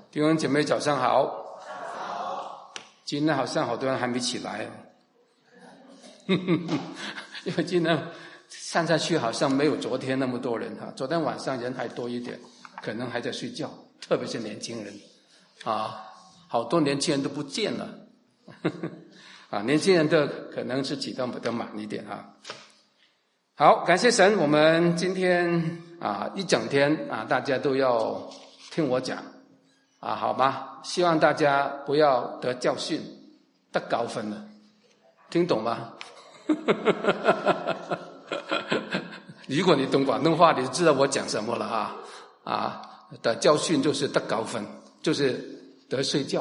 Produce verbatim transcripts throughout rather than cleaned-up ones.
弟兄姐妹早上好。今天好像好多人还没起来哦，因为今天看上去好像没有昨天那么多人哈，昨天晚上人还多一点，可能还在睡觉，特别是年轻人啊，好多年轻人都不见了啊，年轻人的可能是起得比较晚一点啊。好，感谢神，我们今天啊一整天啊，大家都要听我讲啊，好吗？希望大家不要得教训，得高分了，听懂吗？如果你懂广东话，你就知道我讲什么了啊啊！得教训就是得高分，就是得睡觉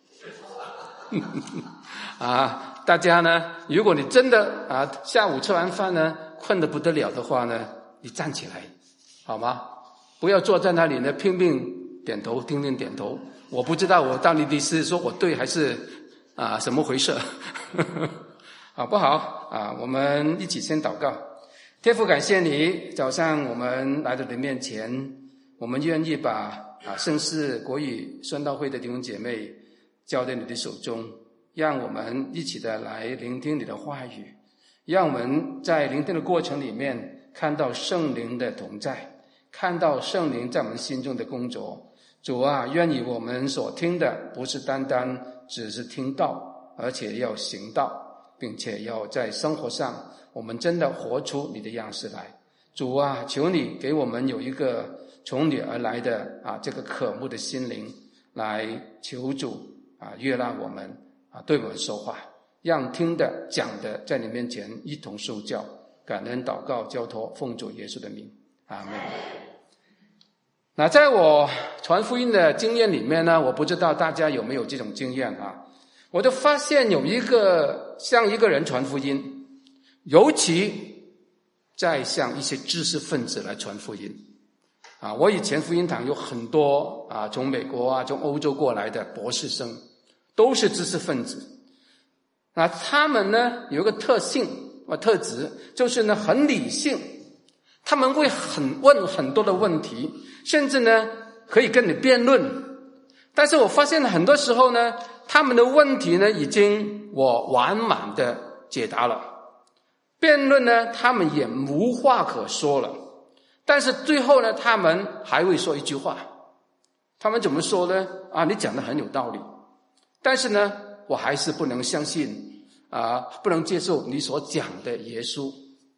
啊！大家呢，如果你真的啊下午吃完饭呢困得不得了的话呢，你站起来好吗？不要坐在那里呢拼命点头，拼命点头。我不知道我到底是说我对还是啊什么回事好不好啊？我们一起先祷告。天父，感谢你，早上我们来到你面前，我们愿意把啊圣事国语宣道会的弟兄姐妹交在你的手中，让我们一起的来聆听你的话语，让我们在聆听的过程里面看到圣灵的同在，看到圣灵在我们心中的工作。主啊，愿意我们所听的不是单单只是听道，而且要行道，并且要在生活上我们真的活出你的样式来。主啊，求你给我们有一个从你而来的啊这个渴慕的心灵，来求主啊悦纳我们啊对我们说话，让听的讲的在你面前一同受教。感恩祷告交托，奉主耶稣的名，阿们。那在我传福音的经验里面呢，我不知道大家有没有这种经验啊？我就发现有一个向一个人传福音，尤其在向一些知识分子来传福音啊。我以前福音堂有很多啊，从美国啊，从欧洲过来的博士生，都是知识分子。那他们呢有一个特性或特质，就是呢很理性，他们会很问很多的问题，甚至呢可以跟你辩论。但是我发现很多时候呢，他们的问题呢已经我完满的解答了，辩论呢他们也无话可说了。但是最后呢，他们还会说一句话，他们怎么说呢？啊，你讲的很有道理，但是呢我还是不能相信啊，不能接受你所讲的耶稣。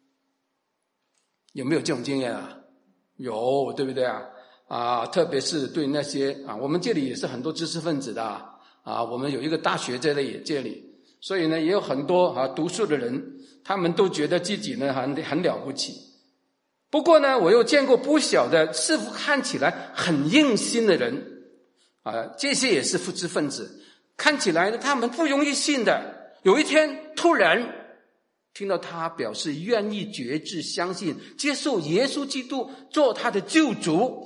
有没有这种经验啊？有，对不对啊？啊，特别是对那些啊，我们这里也是很多知识分子的啊，啊我们有一个大学这里这里，所以呢也有很多啊读书的人，他们都觉得自己呢很很了不起。不过呢，我又见过不少的似乎看起来很硬心的人啊，这些也是知识分子，看起来呢他们不容易信的。有一天突然听到他表示愿意决志相信接受耶稣基督做他的救主，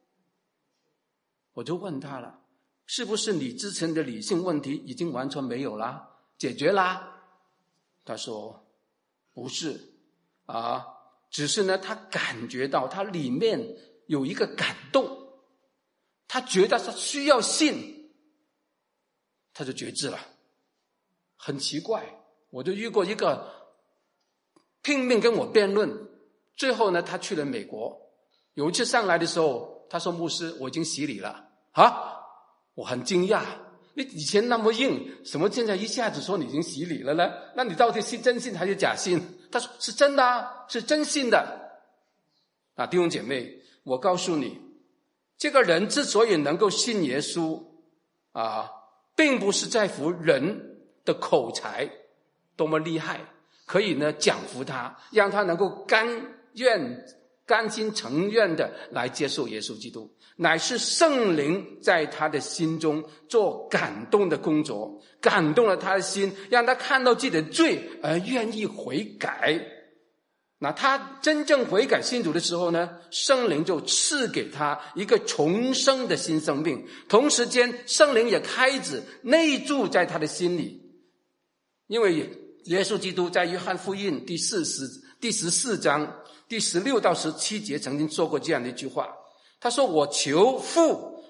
我就问他了，是不是你之前的理性问题已经完全没有啦，解决啦？他说不是啊，只是呢他感觉到他里面有一个感动，他觉得他需要信，他就决志了。很奇怪，我就遇过一个拼命跟我辩论，最后呢他去了美国。有一次上来的时候，他说牧师我已经洗礼了啊！我很惊讶，你以前那么硬，什么现在一下子说你已经洗礼了呢？那你到底是真信还是假信？他说是真的啊，是真信的啊。弟兄姐妹，我告诉你，这个人之所以能够信耶稣啊，并不是在乎人的口才多么厉害，可以呢讲服他，让他能够甘愿甘心诚愿的来接受耶稣基督，乃是圣灵在他的心中做感动的工作，感动了他的心，让他看到自己的罪而愿意悔改。那他真正悔改信主的时候呢，圣灵就赐给他一个重生的新生命，同时间圣灵也开始内住在他的心里。因为耶稣基督在约翰福音第四十第十四章第十六到十七节曾经说过这样的一句话，他说我求父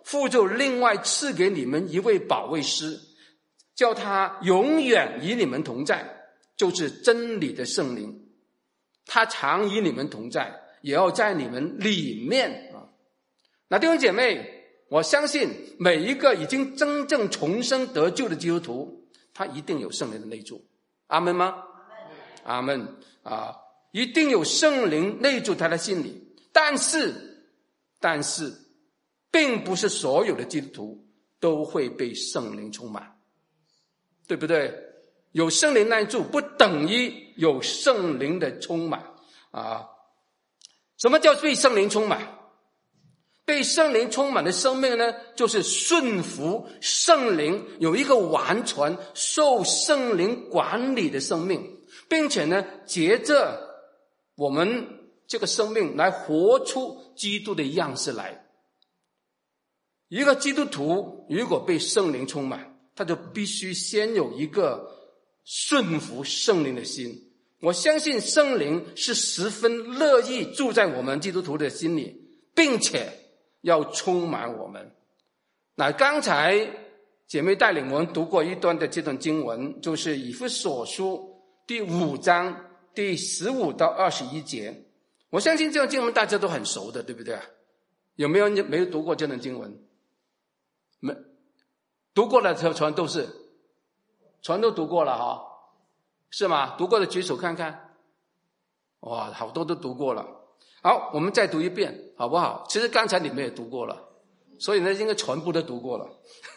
父就另外赐给你们一位保惠师，叫他永远与你们同在，就是真理的圣灵。他常与你们同在，也要在你们里面啊。那弟兄姐妹，我相信每一个已经真正重生得救的基督徒，他一定有圣灵的内住。阿们吗？阿们啊，一定有圣灵内住他的心里。但是但是并不是所有的基督徒都会被圣灵充满，对不对？有圣灵内住不等于有圣灵的充满啊。什么叫被圣灵充满？被圣灵充满的生命呢，就是顺服圣灵，有一个完全受圣灵管理的生命，并且呢，借着我们这个生命来活出基督的样式来。一个基督徒如果被圣灵充满，他就必须先有一个顺服圣灵的心。我相信圣灵是十分乐意住在我们基督徒的心里，并且要充满我们。那刚才姐妹带领我们读过一段的这段经文，就是以弗所书第五章第十五到二十一节。我相信这段经文大家都很熟的，对不对？有没有人没有读过这段经文？没读过的全都是全都读过了哈，是吗？读过的举手看看。哇，好多都读过了。好，我们再读一遍好不好？其实刚才你们也读过了，所以呢应该全部都读过了。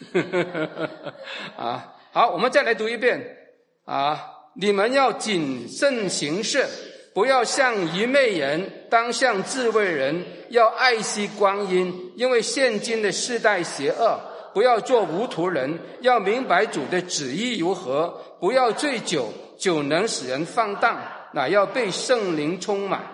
啊，好，我们再来读一遍啊！你们要谨慎行事，不要像愚昧人，当像智慧人，要爱惜光阴，因为现今的世代邪恶。不要做无图人，要明白主的旨意如何。不要醉酒，酒能使人放荡，乃要被圣灵充满。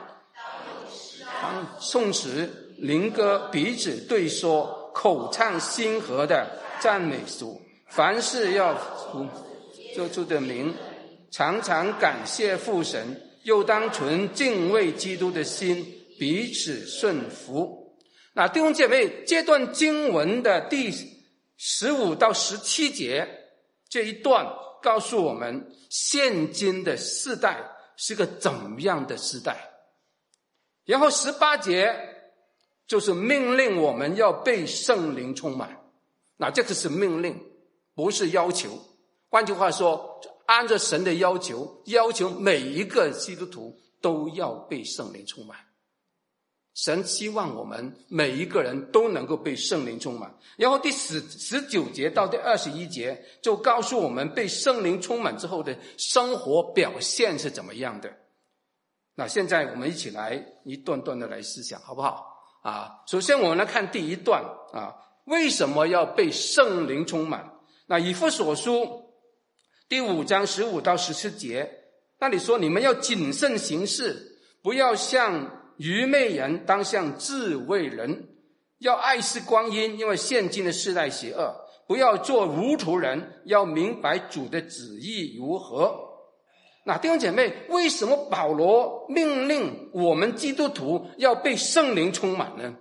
颂词灵歌彼此对说，口唱心和的赞美主。凡事要服救主的名，常常感谢父神，又当存敬畏基督的心，彼此顺服。那弟兄姐妹，这段经文的第十五到十七节这一段告诉我们，现今的世代是个怎么样的时代。然后十八节就是命令我们要被圣灵充满。那这个是命令，不是要求。换句话说，按照神的要求，要求每一个基督徒都要被圣灵充满。神希望我们每一个人都能够被圣灵充满。然后第十十九节到第二十一节就告诉我们被圣灵充满之后的生活表现是怎么样的。那现在我们一起来一段段的来思想好不好啊？首先我们来看第一段啊，为什么要被圣灵充满？那以弗所书第五章十五到十七节，那里说你们要谨慎行事，不要像愚昧人，当像智慧人，要爱惜光阴，因为现今的世代邪恶。不要做糊涂人，要明白主的旨意如何。那弟兄姐妹，为什么保罗命令我们基督徒要被圣灵充满呢？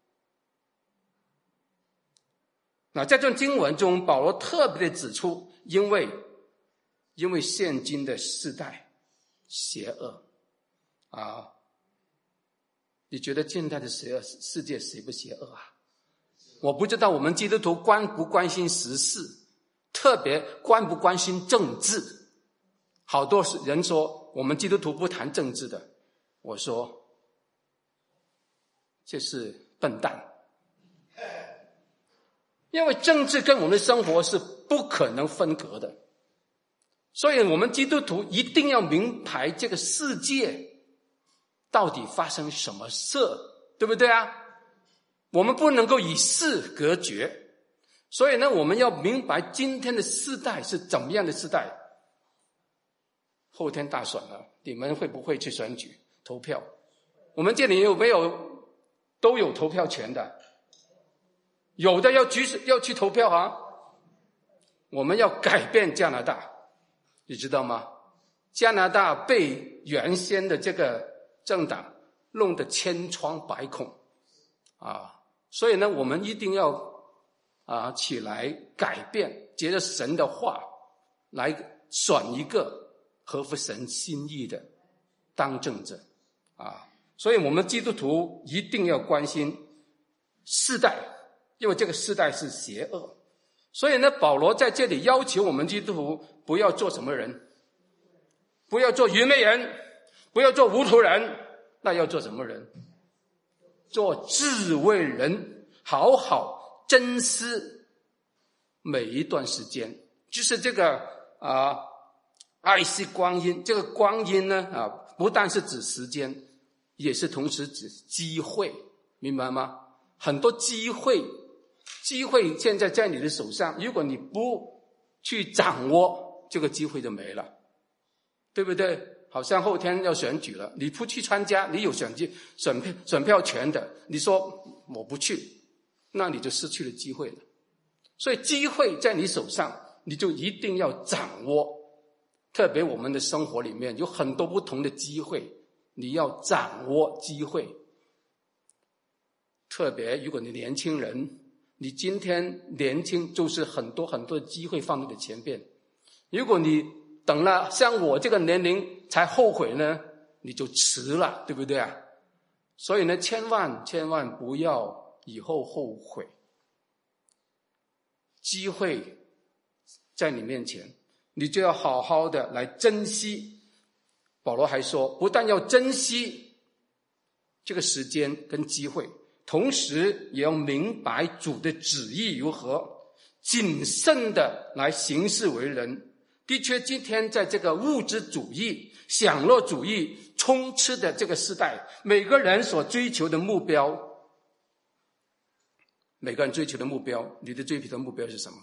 那在这段经文中，保罗特别的指出，因为因为现今的世代邪恶啊。你觉得现在的邪恶世界邪不邪恶啊？我不知道我们基督徒关不关心时事，特别关不关心政治。好多人说我们基督徒不谈政治的，我说这是笨蛋，因为政治跟我们的生活是不可能分隔的。所以我们基督徒一定要明白这个世界到底发生什么事，对不对啊？我们不能够与世隔绝。所以呢，我们要明白今天的世代是怎么样的世代。后天大选了，你们会不会去选举投票？我们这里有没有都有投票权的？有的要举要去投票啊。我们要改变加拿大，你知道吗？加拿大被原先的这个政党弄得千疮百孔啊，所以呢，我们一定要啊起来改变，接着神的话来选一个合乎神心意的当政者啊。所以我们基督徒一定要关心世代，因为这个世代是邪恶。所以呢，保罗在这里要求我们基督徒不要做什么人，不要做愚昧人，不要做糊涂人，那要做什么人？做智慧人，好好珍惜每一段时间。就是这个啊，爱惜光阴。这个光阴呢啊，不但是指时间，也是同时指机会，明白吗？很多机会，机会现在在你的手上，如果你不去掌握，这个机会就没了，对不对？好像后天要选举了，你不去参加，你有选举选票选票权的，你说我不去，那你就失去了机会了。所以机会在你手上，你就一定要掌握。特别我们的生活里面有很多不同的机会，你要掌握机会。特别如果你年轻人，你今天年轻就是很多很多的机会放在你前边。如果你等了像我这个年龄才后悔呢，你就迟了，对不对啊？所以呢，千万千万不要以后后悔。机会在你面前，你就要好好的来珍惜。保罗还说，不但要珍惜这个时间跟机会，同时也要明白主的旨意如何，谨慎的来行事为人。的确，今天在这个物质主义、享乐主义充斥的这个时代，每个人所追求的目标，每个人追求的目标，你的追求的目标是什么？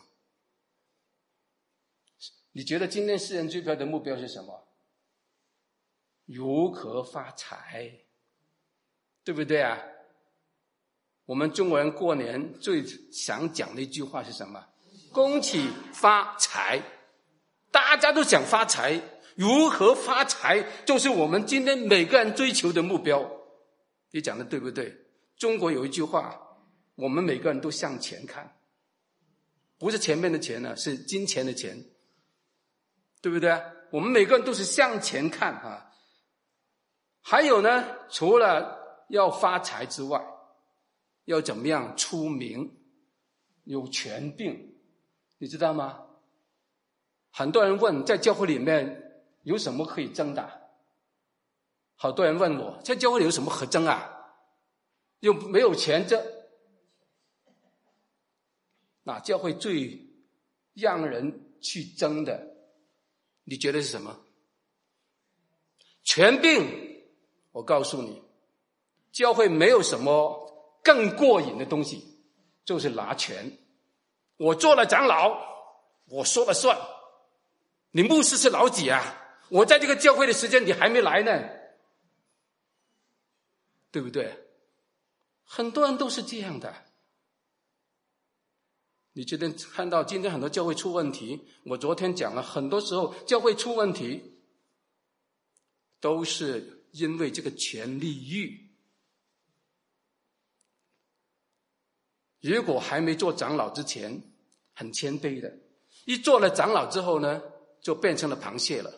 你觉得今天世人追求的目标是什么？如何发财，对不对啊？我们中国人过年最想讲的一句话是什么？恭喜发财。大家都想发财，如何发财就是我们今天每个人追求的目标。你讲的对不对？中国有一句话，我们每个人都向前看，不是前面的钱呢，是金钱的钱，对不对？我们每个人都是向前看啊。还有呢，除了要发财之外，要怎么样出名，有权柄，你知道吗？很多人问，在教会里面有什么可以争的？好多人问我，在教会里有什么可争啊？又没有钱争。那教会最让人去争的，你觉得是什么？权柄。我告诉你，教会没有什么更过瘾的东西，就是拿权。我做了长老，我说了算。你牧师是老几啊？我在这个教会的时间你还没来呢，对不对？很多人都是这样的。你觉得看到今天很多教会出问题，我昨天讲了，很多时候教会出问题都是因为这个权力欲。如果还没做长老之前很谦卑的，一做了长老之后呢，就变成了螃蟹了。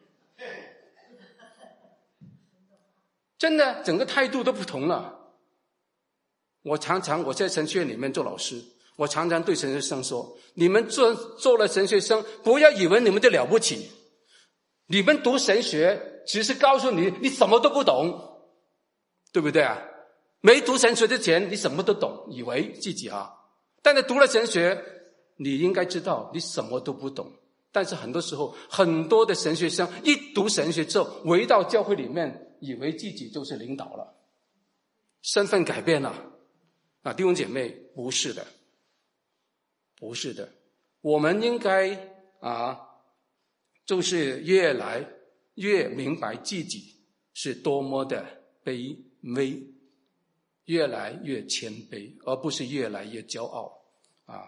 真的，整个态度都不同了。我常常我在神学院里面做老师，我常常对神学生说，你们做做了神学生，不要以为你们就了不起。你们读神学只是告诉你你什么都不懂，对不对啊？没读神学之前你什么都懂，以为自己啊，但是读了神学，你应该知道你什么都不懂。但是很多时候，很多的神学生一读神学之后，回到教会里面，以为自己就是领导了，身份改变了。啊，弟兄姐妹，不是的，不是的，我们应该啊，就是越来越明白自己是多么的卑微，越来越谦卑，而不是越来越骄傲啊。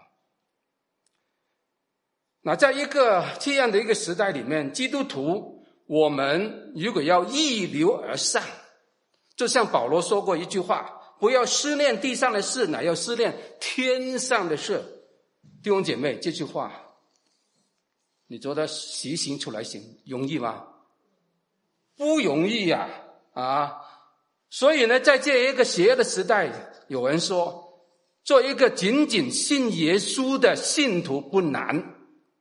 那在一个这样的一个时代里面，基督徒我们如果要逆流而上，就像保罗说过一句话，不要思念地上的事，乃要思念天上的事。 弟兄姐妹，这句话你觉得实行出来行容易吗？不容易呀、啊！啊，所以呢，在这一个邪恶的时代，有人说，做一个仅仅信耶稣的信徒不难。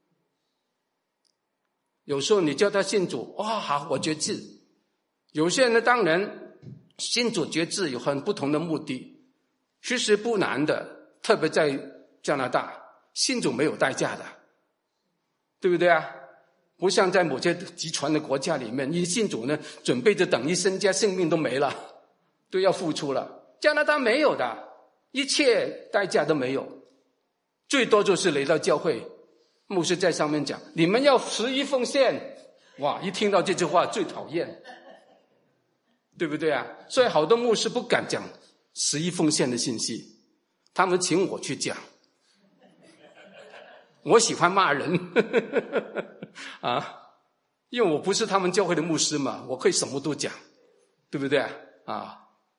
有时候你叫他信主，哇、哦，好，我决志。有些人呢，当然信主决志有很不同的目的，其实不难的。特别在加拿大，信主没有代价的，对不对啊？不像在某些集权的国家里面，你信主呢，准备着等于身家性命都没了，都要付出了。加拿大没有的，一切代价都没有，最多就是来到教会，牧师在上面讲，你们要十一奉献。哇，一听到这句话最讨厌，对不对啊？所以好多牧师不敢讲十一奉献的信息，他们请我去讲。我喜欢骂人啊，因为我不是他们教会的牧师嘛，我可以什么都讲，对不对啊？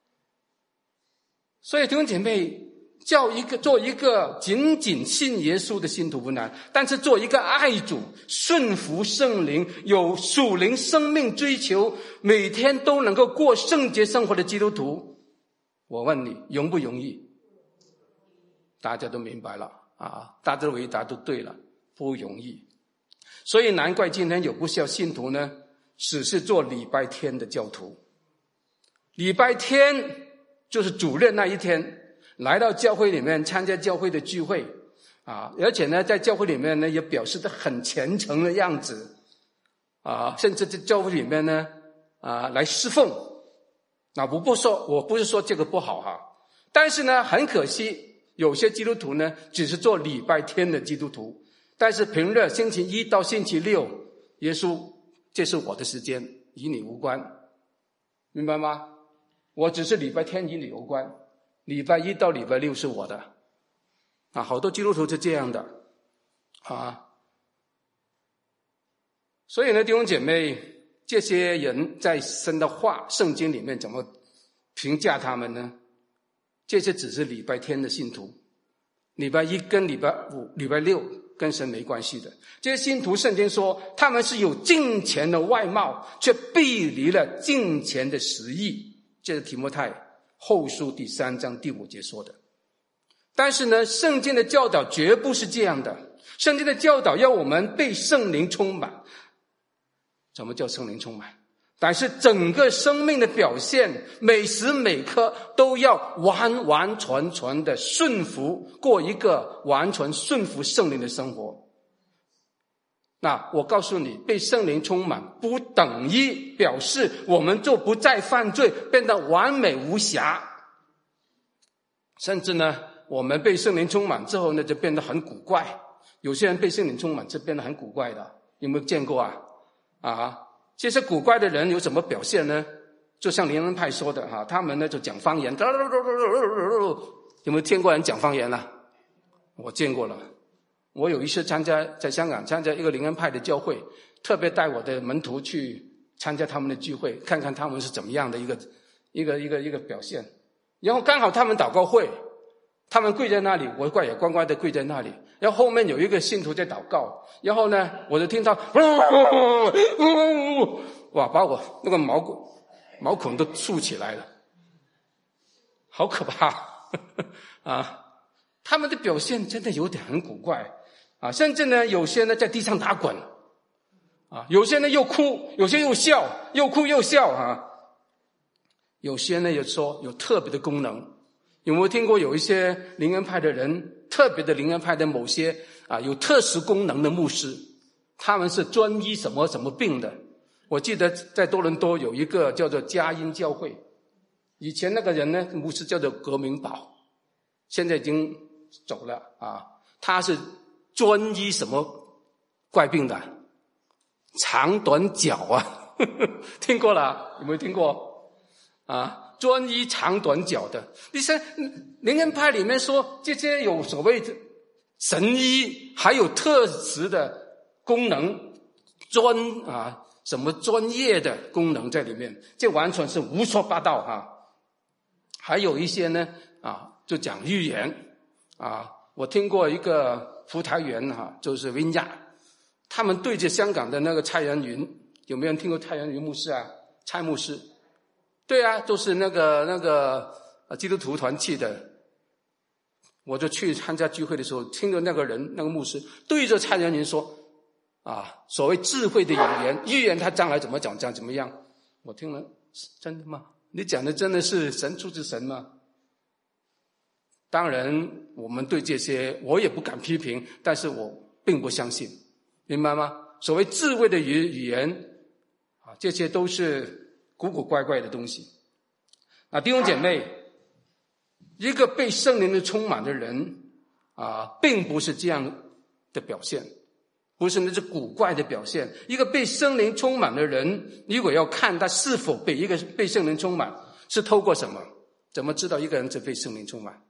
所以弟兄姐妹，叫一个做一个仅仅信耶稣的信徒不难，但是做一个爱主、顺服圣灵、有属灵生命追求、每天都能够过圣洁生活的基督徒，我问你，容不容易？大家都明白了啊，大家的回答都对了，不容易。所以难怪今天有不少信徒呢，只是做礼拜天的教徒。礼拜天就是主日那一天，来到教会里面参加教会的聚会啊，而且呢，在教会里面呢也表示得很虔诚的样子啊，甚至在教会里面呢啊来侍奉。那我不说，我不是说这个不好哈，但是呢，很可惜。有些基督徒呢，只是做礼拜天的基督徒，但是平日星期一到星期六，耶稣，这是我的时间，与你无关，明白吗？我只是礼拜天与你有关，礼拜一到礼拜六是我的。啊，好多基督徒是这样的啊。所以呢，弟兄姐妹，这些人在神的话、圣经里面怎么评价他们呢？这些只是礼拜天的信徒，礼拜一跟礼拜五、礼拜六跟神没关系的。这些信徒，圣经说他们是有敬虔的外貌，却背离了敬虔的实意。这是提摩太后书第三章第五节说的。但是呢，圣经的教导绝不是这样的。圣经的教导要我们被圣灵充满。什么叫圣灵充满？但是整个生命的表现，每时每刻都要完完全全的顺服，过一个完全顺服圣灵的生活。那我告诉你，被圣灵充满不等于表示我们就不再犯罪，变得完美无瑕。甚至呢，我们被圣灵充满之后呢，就变得很古怪。有些人被圣灵充满就变得很古怪的，有没有见过啊？啊？这些古怪的人有什么表现呢？就像灵恩派说的哈，他们呢就讲方言，有没有听过人讲方言啊？我见过了。我有一次参加在香港参加一个灵恩派的教会，特别带我的门徒去参加他们的聚会，看看他们是怎么样的一个一个一个一个表现。然后刚好他们祷告会，他们跪在那里，我乖也乖乖的跪在那里。然后后面有一个信徒在祷告，然后呢，我就听到，哇，把我那个毛毛孔都竖起来了，好可怕啊！他们的表现真的有点很古怪啊，甚至呢，有些呢在地上打滚啊，有些呢又哭，有些又笑，又哭又笑啊，有些呢又说有特别的功能。有没有听过有一些灵恩派的人，特别的灵恩派的某些啊有特殊功能的牧师，他们是专医什么什么病的。我记得在多伦多有一个叫做佳音教会，以前那个人呢，牧师叫做葛明宝，现在已经走了啊。他是专医什么怪病的？长短脚啊，听过了？有没有听过啊？专医长短脚的。你说灵恩派里面说这些有所谓的神医，还有特殊的功能，专啊什么专业的功能在里面，这完全是胡说八道哈。还有一些呢啊，就讲预言啊。我听过一个福台园哈，就是 Vineyard， 他们对着香港的那个蔡元云，有没有人听过蔡元云牧师啊？蔡牧师，对啊，都是那个那个呃基督徒团契的。我就去参加聚会的时候，听着那个人那个牧师对着蔡元云说啊，所谓智慧的语言，预言他将来怎么讲讲怎么样。我听了，真的吗？你讲的真的是神出自神吗？当然我们对这些我也不敢批评，但是我并不相信，明白吗？所谓智慧的语语言啊，这些都是古古怪怪的东西。啊，弟兄姐妹，一个被圣灵的充满的人啊，并不是这样的表现，不是那是古怪的表现。一个被圣灵充满的人，如果要看他是否被一个被圣灵充满，是透过什么？怎么知道一个人是被圣灵充满？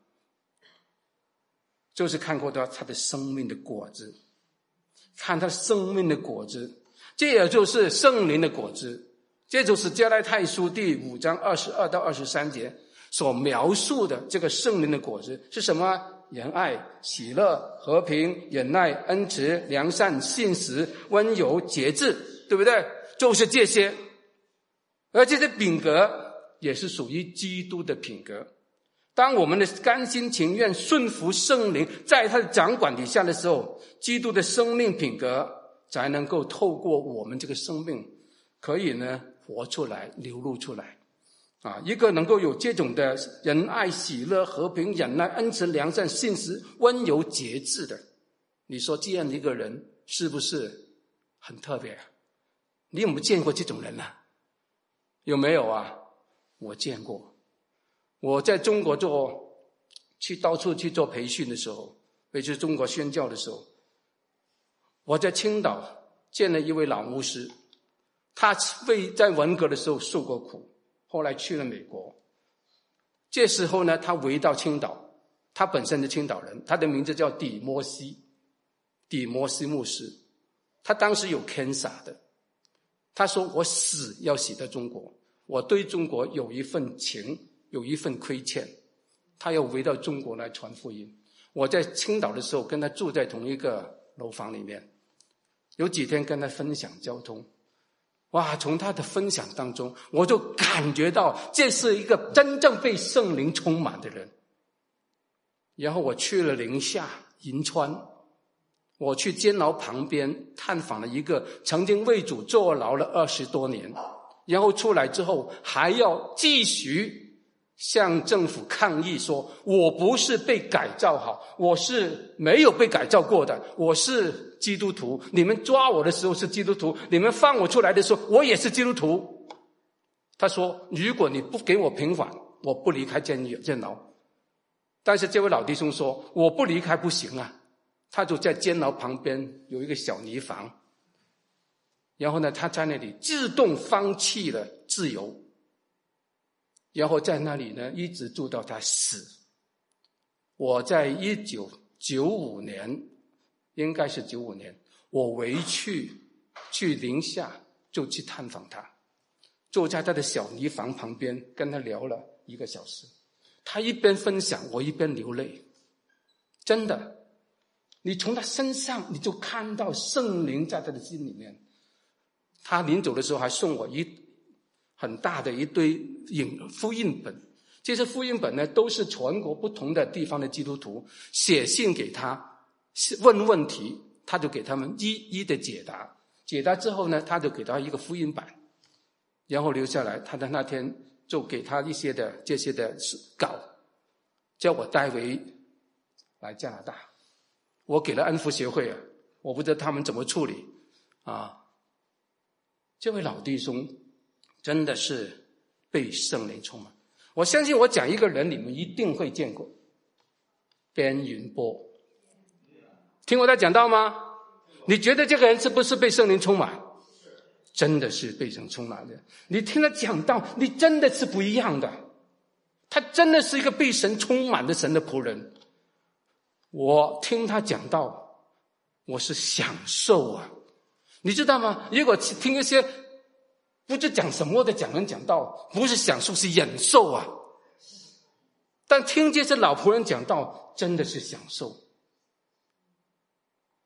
就是看过他他的生命的果子，看他生命的果子，这也就是圣灵的果子。这就是加拉太书第五章二十二到二十三节所描述的这个圣灵的果子是什么？仁爱、喜乐、和平、忍耐、恩慈、良善、信实、温柔、节制，对不对？就是这些。而这些品格也是属于基督的品格。当我们的甘心情愿顺服圣灵，在他的掌管底下的时候，基督的生命品格才能够透过我们这个生命可以呢活出来，流露出来。啊，一个能够有这种的仁爱、喜乐、和平、忍耐、恩慈、良善、信实、温柔、节制的，你说这样的一个人是不是很特别？你有没有见过这种人啊？有没有啊？我见过。我在中国做去到处去做培训的时候，尤其是中国宣教的时候，我在青岛见了一位老牧师，他为在文革的时候受过苦，后来去了美国。这时候呢，他回到青岛，他本身是青岛人，他的名字叫底摩西，底摩西牧师。他当时有 cancer 的，他说我死要死在中国，我对中国有一份情，有一份亏欠，他要回到中国来传福音。我在青岛的时候跟他住在同一个楼房里面，有几天跟他分享交通，哇，从他的分享当中我就感觉到这是一个真正被圣灵充满的人。然后我去了宁夏银川，我去监牢旁边探访了一个曾经为主坐牢了二十多年，然后出来之后还要继续向政府抗议说，我不是被改造好，我是没有被改造过的，我是基督徒，你们抓我的时候是基督徒，你们放我出来的时候我也是基督徒。他说如果你不给我平反，我不离开监狱监牢。但是这位老弟兄说我不离开不行啊，他就在监牢旁边有一个小泥房，然后呢他在那里自动放弃了自由，然后在那里呢一直住到他死。我在一九九五年，应该是九五年，我回去去宁夏就去探访他，坐在他的小泥房旁边跟他聊了一个小时。他一边分享我一边流泪，真的，你从他身上你就看到圣灵在他的心里面。他临走的时候还送我一很大的一堆复印本，这些复印本呢都是全国不同的地方的基督徒写信给他问问题，他就给他们一一的解答，解答之后呢他就给他一个复印版，然后留下来，他在那天就给他一些的这些的稿，叫我带回来加拿大。我给了恩福协会啊，我不知道他们怎么处理啊。这位老弟兄真的是被圣灵充满。我相信我讲一个人你们一定会见过，边云波，听过他讲道吗？你觉得这个人是不是被圣灵充满？真的是被神充满的。你听他讲道，你真的是不一样的，他真的是一个被神充满的神的仆人。我听他讲道，我是享受啊，你知道吗？如果听一些不知讲什么的讲人讲道，不是享受是忍受啊。但听这些老仆人讲道真的是享受。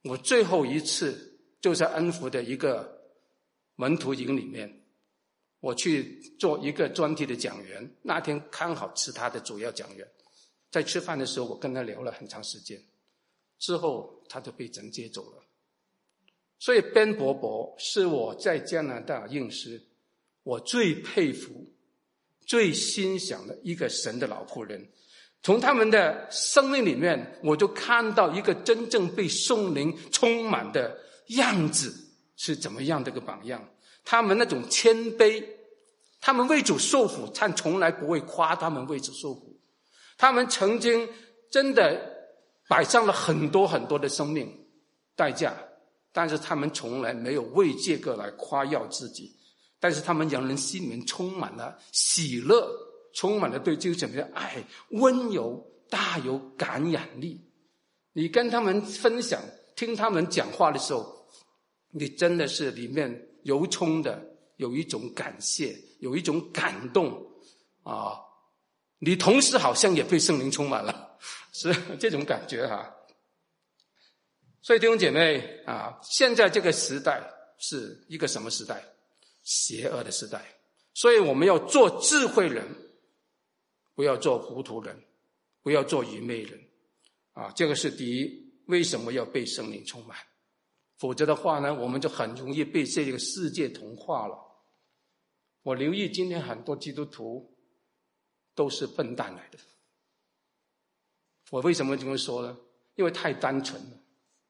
我最后一次就在恩福的一个门徒营里面，我去做一个专题的讲员，那天刚好是他的主要讲员。在吃饭的时候，我跟他聊了很长时间，之后他就被人接走了。所以 Ben 伯伯是我在加拿大认识我最佩服最欣赏的一个神的老仆人。从他们的生命里面，我就看到一个真正被圣灵充满的样子是怎么样的一个榜样。他们那种谦卑，他们为主受苦，但从来不会夸他们为主受苦。他们曾经真的摆上了很多很多的生命代价，但是他们从来没有为这个来夸耀自己，但是他们让人心里面充满了喜乐，充满了对这个什么的爱，温柔大有感染力。你跟他们分享，听他们讲话的时候，你真的是里面由衷的有一种感谢，有一种感动啊！你同时好像也被圣灵充满了，是这种感觉哈。所以弟兄姐妹啊，现在这个时代是一个什么时代？邪恶的时代。所以我们要做智慧人，不要做糊涂人，不要做愚昧人啊。这个是第一，为什么要被圣灵充满？否则的话呢，我们就很容易被这个世界同化了。我留意今天很多基督徒都是笨蛋来的。我为什么这么说呢？因为太单纯了，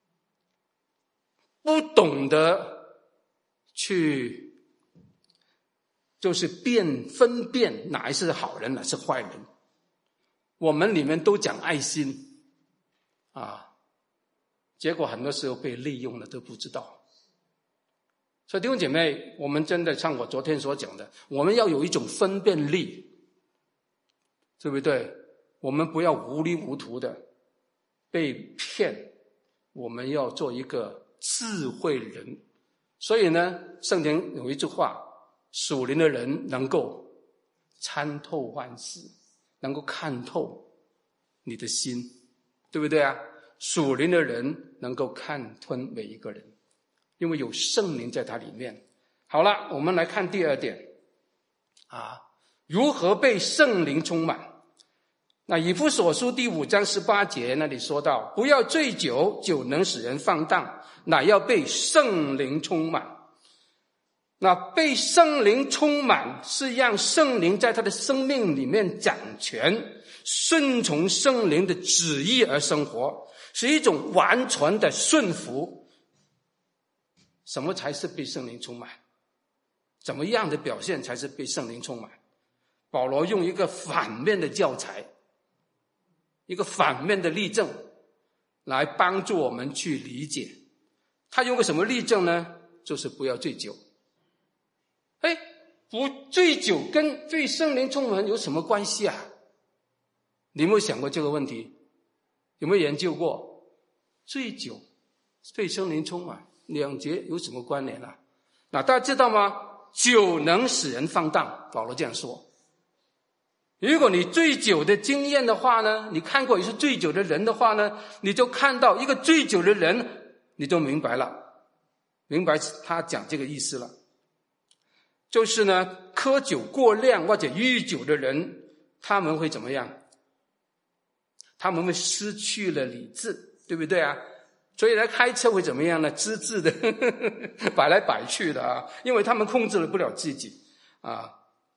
不懂得去就是辨分辨哪一是好人，哪是坏人。我们里面都讲爱心啊，结果很多时候被利用了都不知道。所以弟兄姐妹，我们真的像我昨天所讲的，我们要有一种分辨力，对不对？我们不要糊里糊涂的被骗，我们要做一个智慧人。所以呢，圣经有一句话，属灵的人能够参透万事，能够看透你的心，对不对啊？属灵的人能够看吞每一个人，因为有圣灵在他里面。好了，我们来看第二点啊，如何被圣灵充满。那以弗所书第五章十八节那里说到，不要醉酒，酒能使人放荡，乃要被圣灵充满。那被圣灵充满是让圣灵在他的生命里面掌权，顺从圣灵的旨意而生活，是一种完全的顺服。什么才是被圣灵充满？怎么样的表现才是被圣灵充满？保罗用一个反面的教材，一个反面的例证来帮助我们去理解。他用个什么例证呢？就是不要醉酒。哎，不醉酒跟被圣灵充满有什么关系啊？你有没有想过这个问题？有没有研究过醉酒被圣灵充满两节有什么关联啊？那大家知道吗？酒能使人放荡，保罗这样说。如果你醉酒的经验的话呢，你看过一次醉酒的人的话呢，你就看到一个醉酒的人，你就明白了，明白他讲这个意思了。就是呢，喝酒过量或者酗酒的人，他们会怎么样？他们会失去了理智，对不对啊？所以呢，开车会怎么样呢？资质的摆来摆去的啊，因为他们控制不了自己啊。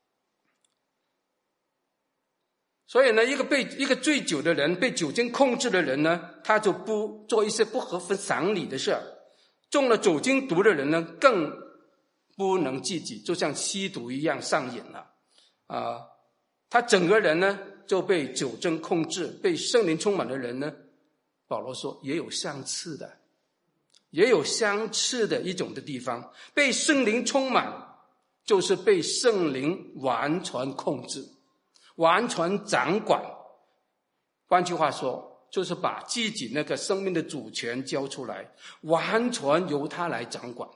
所以呢，一个被一个醉酒的人，被酒精控制的人呢，他就不做一些不合乎常理的事儿。中了酒精毒的人呢，更不能自己，就像吸毒一样上瘾了啊！他整个人呢就被酒精控制，被圣灵充满的人呢，保罗说也有相似的，也有相似的一种的地方。被圣灵充满，就是被圣灵完全控制，完全掌管。换句话说，就是把自己那个生命的主权交出来，完全由他来掌管。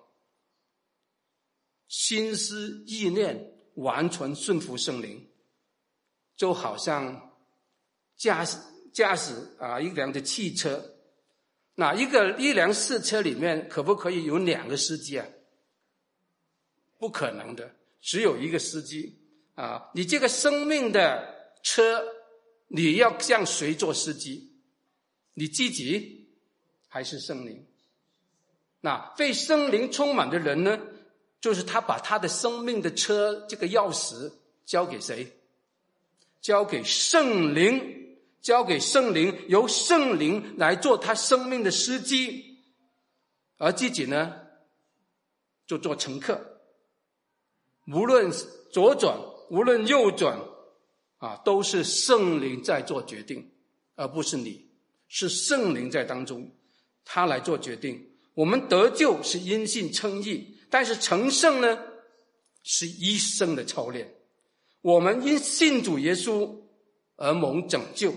心思意念完全顺服圣灵，就好像驾驶驾驶啊一辆的汽车， 那一个一辆四车里面可不可以有两个司机啊？不可能的，只有一个司机啊！你这个生命的车，你要向谁做司机？你自己还是圣灵？那被圣灵充满的人呢，就是他把他的生命的车这个钥匙交给谁？交给圣灵，交给圣灵，由圣灵来做他生命的司机，而自己呢，就做乘客。无论左转，无论右转，啊，都是圣灵在做决定，而不是你，是圣灵在当中，他来做决定。我们得救是因信称义，但是成圣呢，是一生的操练。我们因信主耶稣而蒙拯救，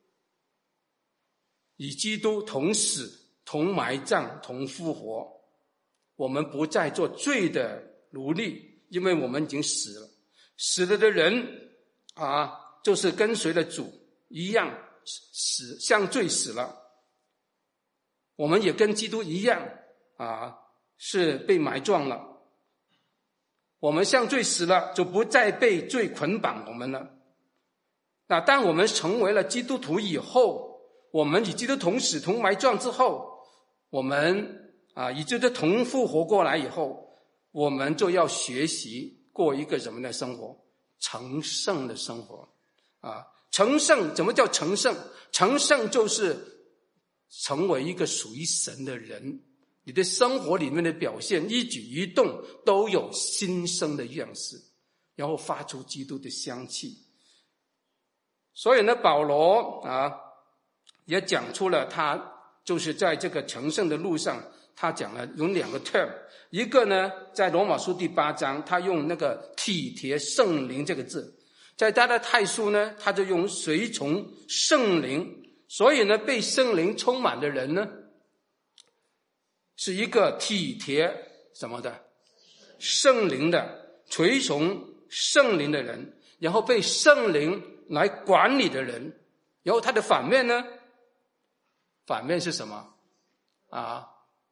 与基督同死、同埋葬、同复活。我们不再做罪的奴隶，因为我们已经死了。死了的人啊，就是跟随了主一样死，向罪死了。我们也跟基督一样啊，是被埋葬了。我们向罪死了，就不再被罪捆绑我们了。那当我们成为了基督徒以后，我们与基督同死同埋葬之后，我们啊与基督同复活过来以后，我们就要学习过一个什么的生活？成圣的生活啊！成圣，怎么叫成圣？成圣就是成为一个属于神的人，你的生活里面的表现，一举一动都有新生的样式，然后发出基督的香气。所以呢，保罗啊也讲出了他就是在这个成圣的路上，他讲了有两个 term， 一个呢在罗马书第八章，他用那个体贴圣灵这个字，在加拉太书呢，他就用随从圣灵。所以呢，被圣灵充满的人呢，是一个体贴什么的圣灵的，随从圣灵的人，然后被圣灵来管理的人。然后他的反面呢，反面是什么啊？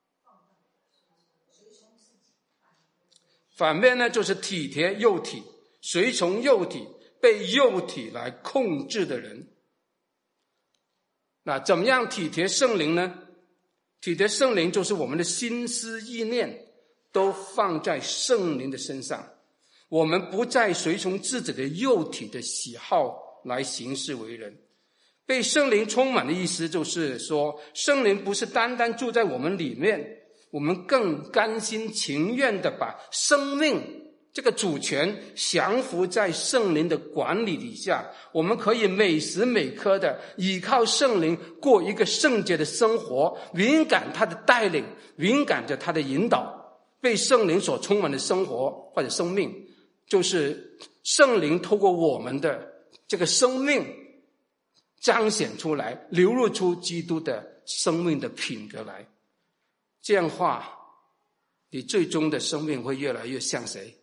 反面呢就是体贴幼体，随从幼体，被幼体来控制的人。那怎么样体贴圣灵呢？体贴圣灵就是我们的心思意念都放在圣灵的身上，我们不再随从自己的幼体的喜好来行事为人。被圣灵充满的意思就是说，圣灵不是单单住在我们里面，我们更甘心情愿地把生命这个主权降服在圣灵的管理底下，我们可以每时每刻的依靠圣灵过一个圣洁的生活，敏感他的带领，敏感着他的引导。被圣灵所充满的生活或者生命，就是圣灵透过我们的这个生命彰显出来，流露出基督的生命的品格来。这样的话，你最终的生命会越来越像谁？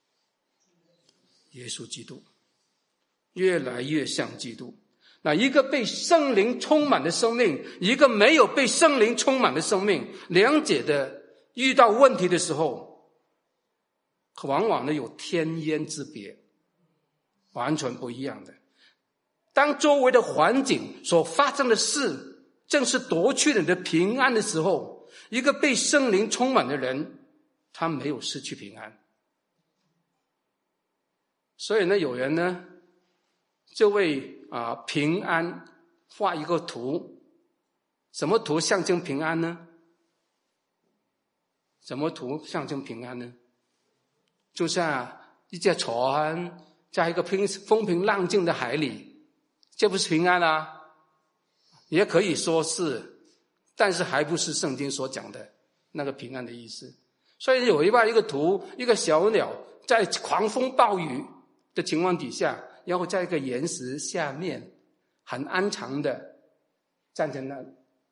耶稣基督，越来越像基督。那一个被圣灵充满的生命，一个没有被圣灵充满的生命，两者的遇到问题的时候，往往呢有天渊之别，完全不一样的。当周围的环境所发生的事正是夺去你的平安的时候，一个被圣灵充满的人，他没有失去平安。所以呢，有人呢就为啊平安画一个图。什么图象征平安呢？什么图象征平安呢？就像一架船在一个平风平浪静的海里，这不是平安啊？也可以说是，但是还不是圣经所讲的那个平安的意思。所以有一把一个图，一个小鸟在狂风暴雨的情况底下，然后在一个岩石下面很安详的站在那里，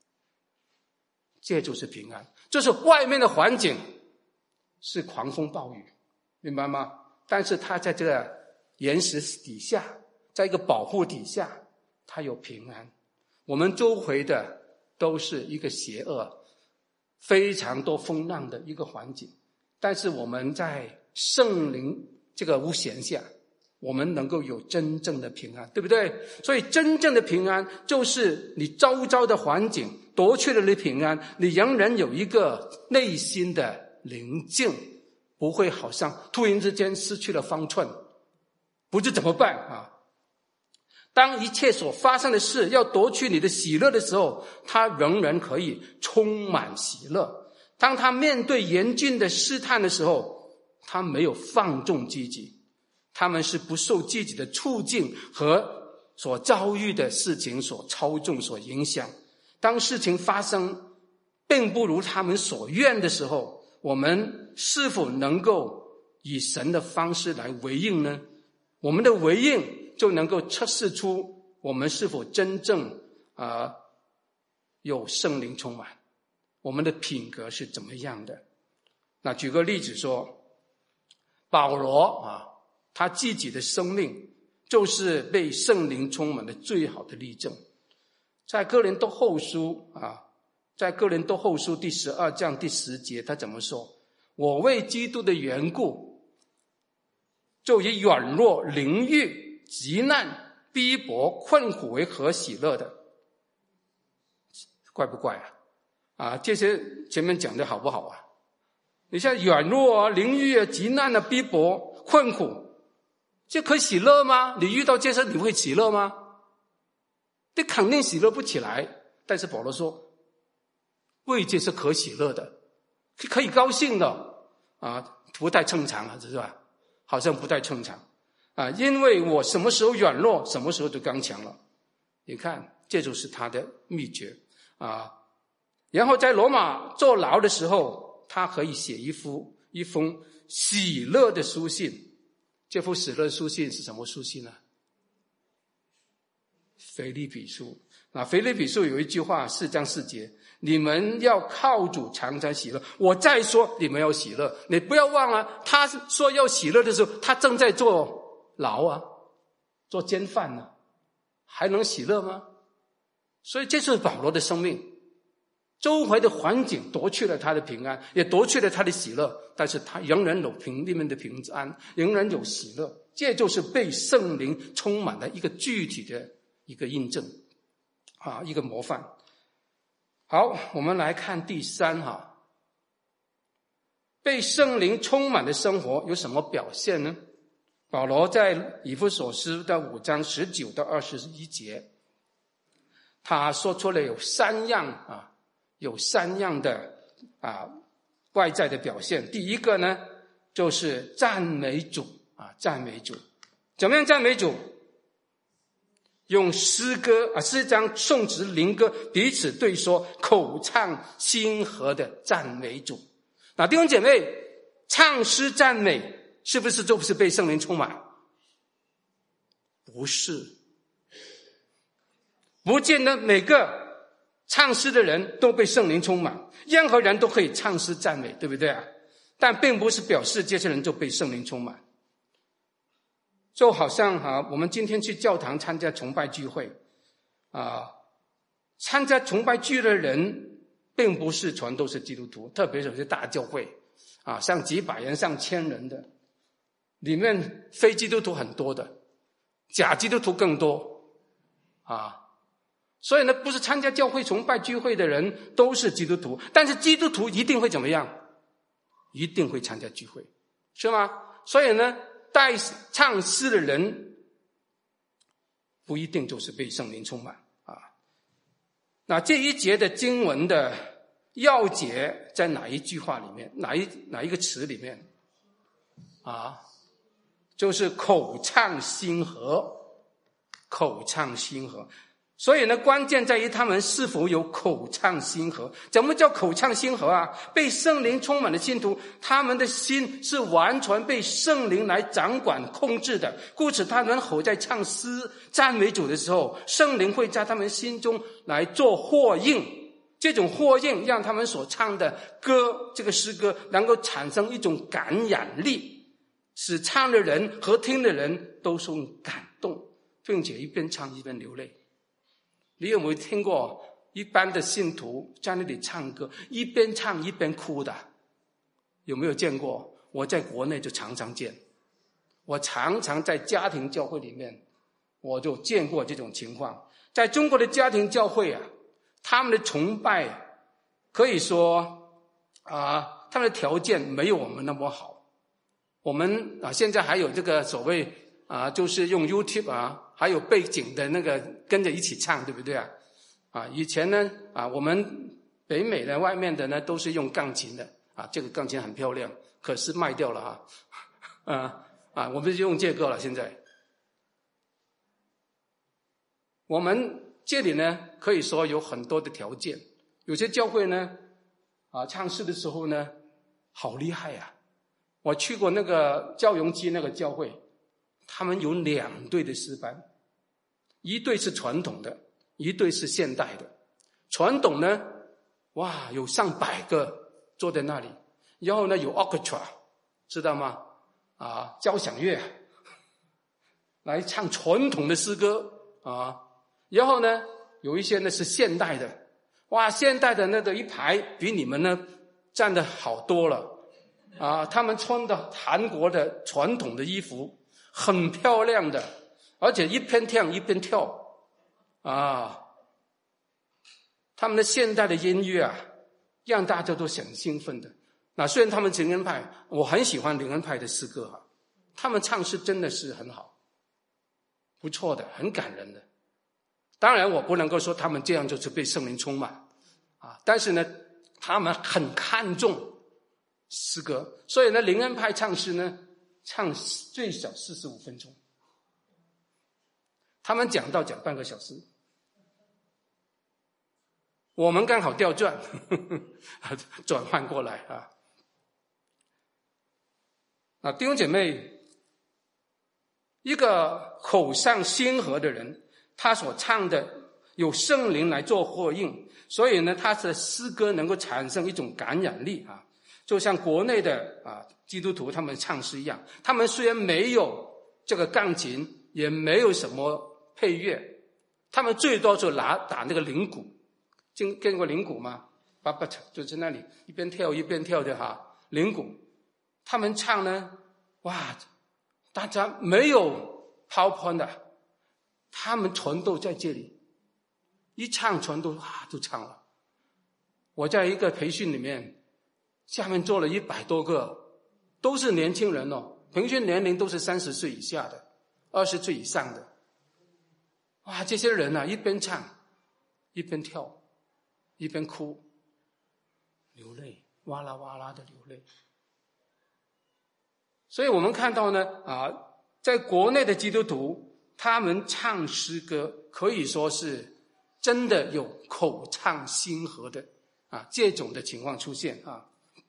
这就是平安。就是外面的环境是狂风暴雨，明白吗？但是他在这个岩石底下，在一个保护底下，他有平安。我们周围的都是一个邪恶、非常多风浪的一个环境。但是我们在圣灵这个无限下，我们能够有真正的平安，对不对？所以真正的平安就是你周遭的环境夺去了你平安，你仍然有一个内心的宁静，不会好像突然之间失去了方寸，不知怎么办啊？当一切所发生的事要夺去你的喜乐的时候，他仍然可以充满喜乐。当他面对严峻的试探的时候，他没有放纵自己，他们是不受自己的处境和所遭遇的事情所操纵、所影响。当事情发生并不如他们所愿的时候，我们是否能够以神的方式来回应呢？我们的回应就能够测试出我们是否真正啊、呃、有圣灵充满，我们的品格是怎么样的。那举个例子说，保罗啊，他自己的生命就是被圣灵充满的最好的例证。在哥林多后书啊，在哥林多后书第十二章第十节，他怎么说？我为基督的缘故，就以软弱、凌辱、急难、逼迫、困苦为可喜乐的。怪不怪啊？啊，这些前面讲的好不好啊？你像软弱啊、凌辱啊、急难啊、逼迫、困苦，这可以喜乐吗？你遇到这些你会喜乐吗？你肯定喜乐不起来。但是保罗说，为这是可喜乐的，可以高兴的啊，不太正常啊，是吧？好像不太正常啊，因为我什么时候软弱，什么时候就刚强了。你看，这就是他的秘诀啊。然后在罗马坐牢的时候，他可以写一封一封喜乐的书信。这封喜乐的书信是什么书信呢？腓立比书。那腓立比书有一句话，四章四节，你们要靠主常常喜乐。我再说你们要喜乐，你不要忘了，他说要喜乐的时候，他正在坐牢啊，做监犯呢、啊，还能喜乐吗？所以这是保罗的生命，周围的环境夺去了他的平安，也夺去了他的喜乐，但是他仍然有平里面的平安，仍然有喜乐。这就是被圣灵充满的一个具体的一个印证啊，一个模范。好，我们来看第三哈，被圣灵充满的生活有什么表现呢？保罗在以弗所书的五章十九到二十一节，他说出了有三样啊，有三样的啊外在的表现。第一个呢，就是赞美主啊，赞美主。怎么样赞美主？用诗歌啊，诗章、颂词、灵歌彼此对说，口唱心和的赞美主。那弟兄姐妹，唱诗赞美是不是就不是被圣灵充满？不是，不见得每个唱诗的人都被圣灵充满，任何人都可以唱诗赞美，对不对啊？但并不是表示这些人就被圣灵充满。就好像啊，我们今天去教堂参加崇拜聚会啊，参加崇拜聚的人并不是全都是基督徒，特别是有些大教会啊，上几百人、上千人的，里面非基督徒很多的，假基督徒更多啊。所以呢，不是参加教会崇拜聚会的人都是基督徒，但是基督徒一定会怎么样？一定会参加聚会，是吗？所以呢，带唱诗的人不一定就是被圣灵充满啊。那这一节的经文的要节在哪一句话里面？哪一哪一个词里面？啊，就是口唱心和，口唱心和。所以呢，关键在于他们是否有口唱心和。怎么叫口唱心和啊？被圣灵充满的信徒，他们的心是完全被圣灵来掌管控制的，故此他们口在唱诗赞美主的时候，圣灵会在他们心中来做货应。这种货应让他们所唱的歌，这个诗歌能够产生一种感染力，使唱的人和听的人都受感动，并且一边唱一边流泪。你有没有听过一般的信徒在那里唱歌，一边唱一边哭的，有没有见过？我在国内就常常见，我常常在家庭教会里面我就见过这种情况。在中国的家庭教会啊，他们的崇拜可以说啊，他们的条件没有我们那么好。我们啊现在还有这个所谓啊，就是用 YouTube 啊，还有背景的那个跟着一起唱，对不对啊？啊，以前呢啊，我们北美的外面的呢都是用钢琴的啊，这个钢琴很漂亮，可是卖掉了啊，啊啊，我们就用这个了。现在我们这里呢可以说有很多的条件，有些教会呢啊唱诗的时候呢好厉害啊！我去过那个教荣基那个教会，他们有两队的诗班，一队是传统的，一队是现代的。传统呢，哇，有上百个坐在那里，然后呢有 orchestra， 知道吗？啊，交响乐来唱传统的诗歌啊。然后呢，有一些呢是现代的，哇，现代的那个一排比你们呢站得好多了啊！他们穿的韩国的传统的衣服，很漂亮的，而且一边跳一边跳啊！他们的现代的音乐啊，让大家都很兴奋的。那虽然他们灵恩派，我很喜欢灵恩派的诗歌啊，他们唱诗真的是很好，不错的，很感人的。当然我不能够说他们这样就是被圣灵充满啊，但是呢他们很看重诗歌，所以呢灵恩派唱诗呢唱最少四十五分钟，他们讲道讲半个小时，我们刚好调转呵呵转换过来啊。啊，弟兄姐妹，一个口上心和的人，他所唱的有圣灵来做回应，所以呢他的诗歌能够产生一种感染力啊，就像国内的啊基督徒他们唱诗一样，他们虽然没有这个钢琴，也没有什么配乐，他们最多就拿打那个铃鼓，见见过铃鼓吗？巴巴就是那里一边跳一边跳的哈，铃鼓，他们唱呢，哇，大家没有 PowerPoint 的，他们全都在这里，一唱全都啊都唱了。我在一个培训里面，下面坐了一百多个，都是年轻人哦，平均年龄都是三十岁以下的，二十岁以上的。哇，这些人啊，一边唱，一边跳，一边哭，流泪，哇啦哇啦的流泪。所以我们看到呢，啊，在国内的基督徒，他们唱诗歌可以说是真的有口唱心和的啊这种的情况出现啊。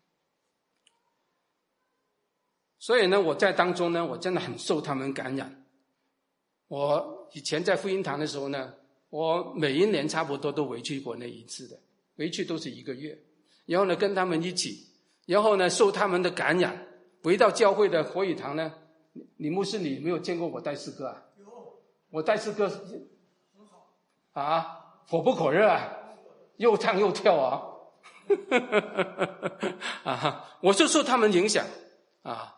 所以呢，我在当中呢，我真的很受他们感染。我以前在福音堂的时候呢，我每一年差不多都回去国内一次的，回去都是一个月，然后呢跟他们一起，然后呢受他们的感染，回到教会的活语堂呢，李牧师，你有没有见过我带诗歌啊？有，我带诗歌很好啊，火不火热啊，又唱又跳啊，啊，我就受他们影响啊，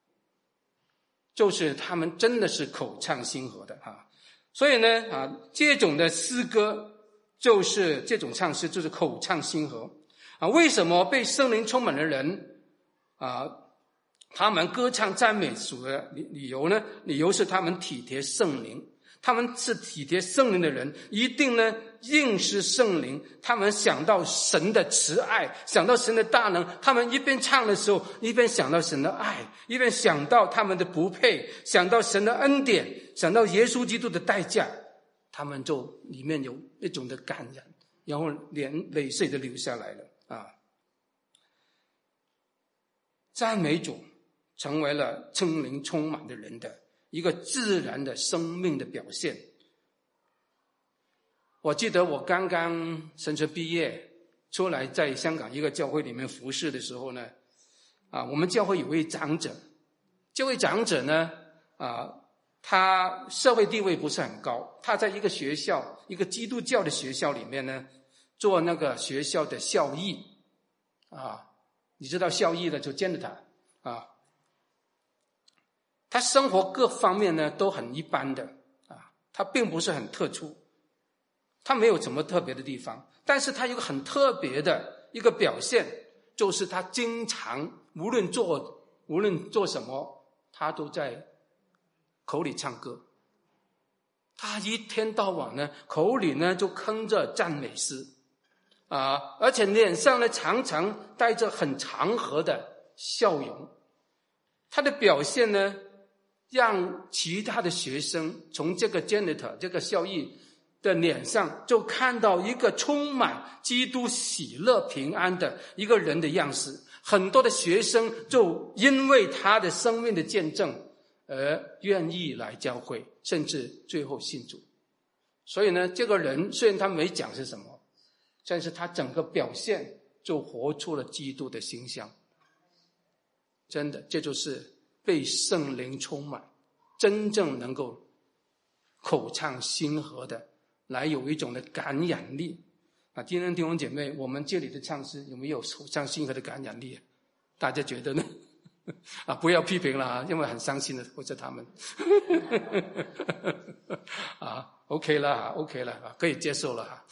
就是他们真的是口唱心和的啊，所以呢啊，这种的诗歌就是这种唱诗就是口唱心和啊。为什么被圣灵充满的人啊？他们歌唱赞美主的理由呢？理由是他们体贴圣灵，他们是体贴圣灵的人，一定呢认识圣灵，他们想到神的慈爱，想到神的大能，他们一边唱的时候，一边想到神的爱，一边想到他们的不配，想到神的恩典，想到耶稣基督的代价，他们就里面有一种的感染，然后连泪水都流下来了啊！赞美主成为了圣灵充满的人的一个自然的生命的表现。我记得我刚刚神学毕业出来，在香港一个教会里面服侍的时候呢，啊，我们教会有位长者，这位长者呢，啊，他社会地位不是很高，他在一个学校，一个基督教的学校里面呢， 做那个学校的校医啊，你知道校医的就见了他啊。他生活各方面呢都很一般的啊，他并不是很特殊，他没有什么特别的地方，但是他有个很特别的一个表现，就是他经常无论做无论做什么，他都在口里唱歌。他一天到晚呢口里呢就哼着赞美诗啊，而且脸上呢常常带着很祥和的笑容。他的表现呢让其他的学生从这个 janitor 这个校医的脸上就看到一个充满基督喜乐平安的一个人的样式。很多的学生就因为他的生命的见证而愿意来教会，甚至最后信主。所以呢，这个人虽然他没讲是什么，但是他整个表现就活出了基督的形象。真的，这就是被圣灵充满，真正能够口唱心和的来有一种的感染力啊！今天弟兄姐妹，我们这里的唱诗有没有口唱心和的感染力啊？大家觉得呢？啊，不要批评了啊，因为很伤心的，或者他们啊 ，OK 了 ，OK 了，可以接受了哈。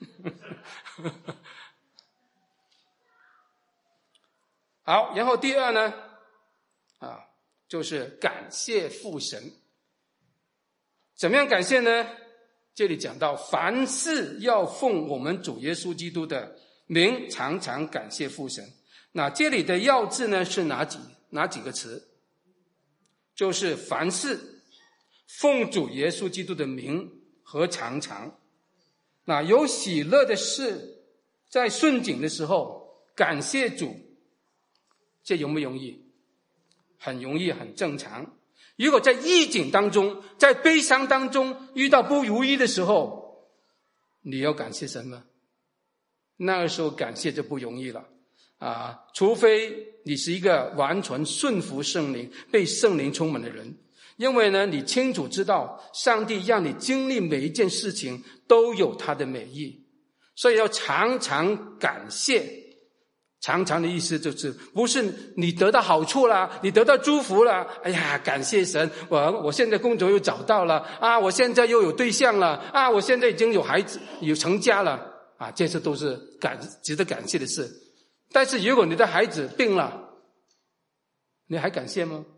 好，然后第二呢，啊，就是感谢父神。怎么样感谢呢？这里讲到，凡事要奉我们主耶稣基督的名，常常感谢父神。那这里的要字呢是哪几哪几个词？就是凡事奉主耶稣基督的名和常常。那有喜乐的事，在顺境的时候感谢主，这容不容易？很容易，很正常。如果在逆境当中，在悲伤当中遇到不如意的时候，你要感谢神吗？那个时候感谢就不容易了啊！除非你是一个完全顺服圣灵、被圣灵充满的人，因为呢，你清楚知道上帝让你经历每一件事情都有他的美意，所以要常常感谢。常常的意思就是不是你得到好处了，你得到祝福了，哎呀感谢神，我我现在工作又找到了啊，我现在又有对象了啊，我现在已经有孩子有成家了啊，这些都是感值得感谢的事。但是如果你的孩子病了，你还感谢吗？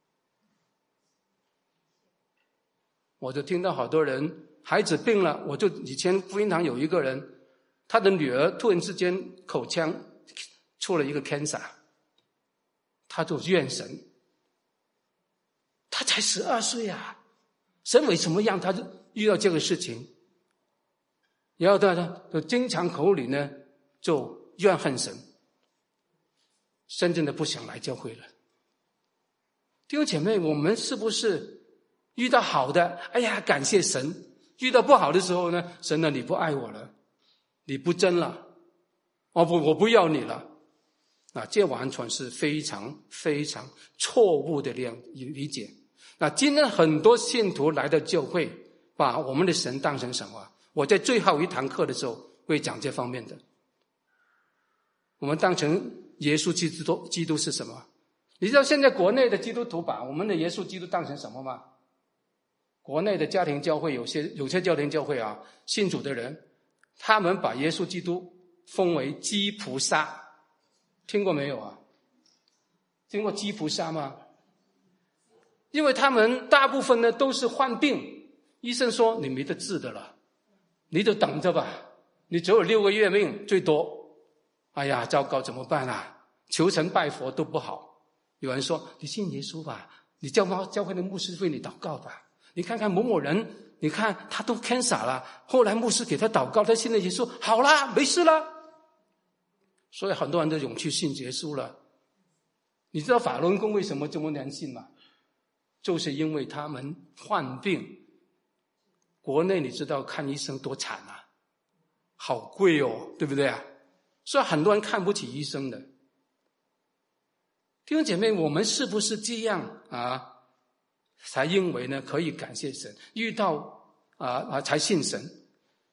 我就听到好多人孩子病了，我就以前福音堂有一个人，他的女儿突然之间口腔出了一个 cancer， 他就怨神，他才十二岁啊，神为什么让他遇到这个事情？然后他呢就经常口里呢就怨恨神，真正的不想来教会了。弟兄姐妹，我们是不是遇到好的，哎呀感谢神；遇到不好的时候呢，神啊你不爱我了，你不真了，我不我不要你了。啊，这完全是非常非常错误的理解。那今天很多信徒来到教会，把我们的神当成什么？我在最后一堂课的时候会讲这方面的。我们当成耶稣基督，基督是什么？你知道现在国内的基督徒把我们的耶稣基督当成什么吗？国内的家庭教会，有些有些家庭教会啊，信主的人，他们把耶稣基督封为基菩萨。听过没有啊？听过基菩萨吗？因为他们大部分呢都是患病，医生说你没得治的了，你就等着吧，你只有六个月命最多。哎呀，糟糕，怎么办啊？求神拜佛都不好。有人说你信耶稣吧，你教教会的牧师为你祷告吧。你看看某某人，你看他都 cancer 了，后来牧师给他祷告，他信了耶稣，好啦，没事了。所以很多人都涌去信耶稣了。你知道法轮功为什么这么难信吗？就是因为他们患病，国内你知道看医生多惨啊，好贵哦，对不对啊？所以很多人看不起医生的。弟兄姐妹，我们是不是这样啊？才认为呢可以感谢神，遇到啊啊才信神。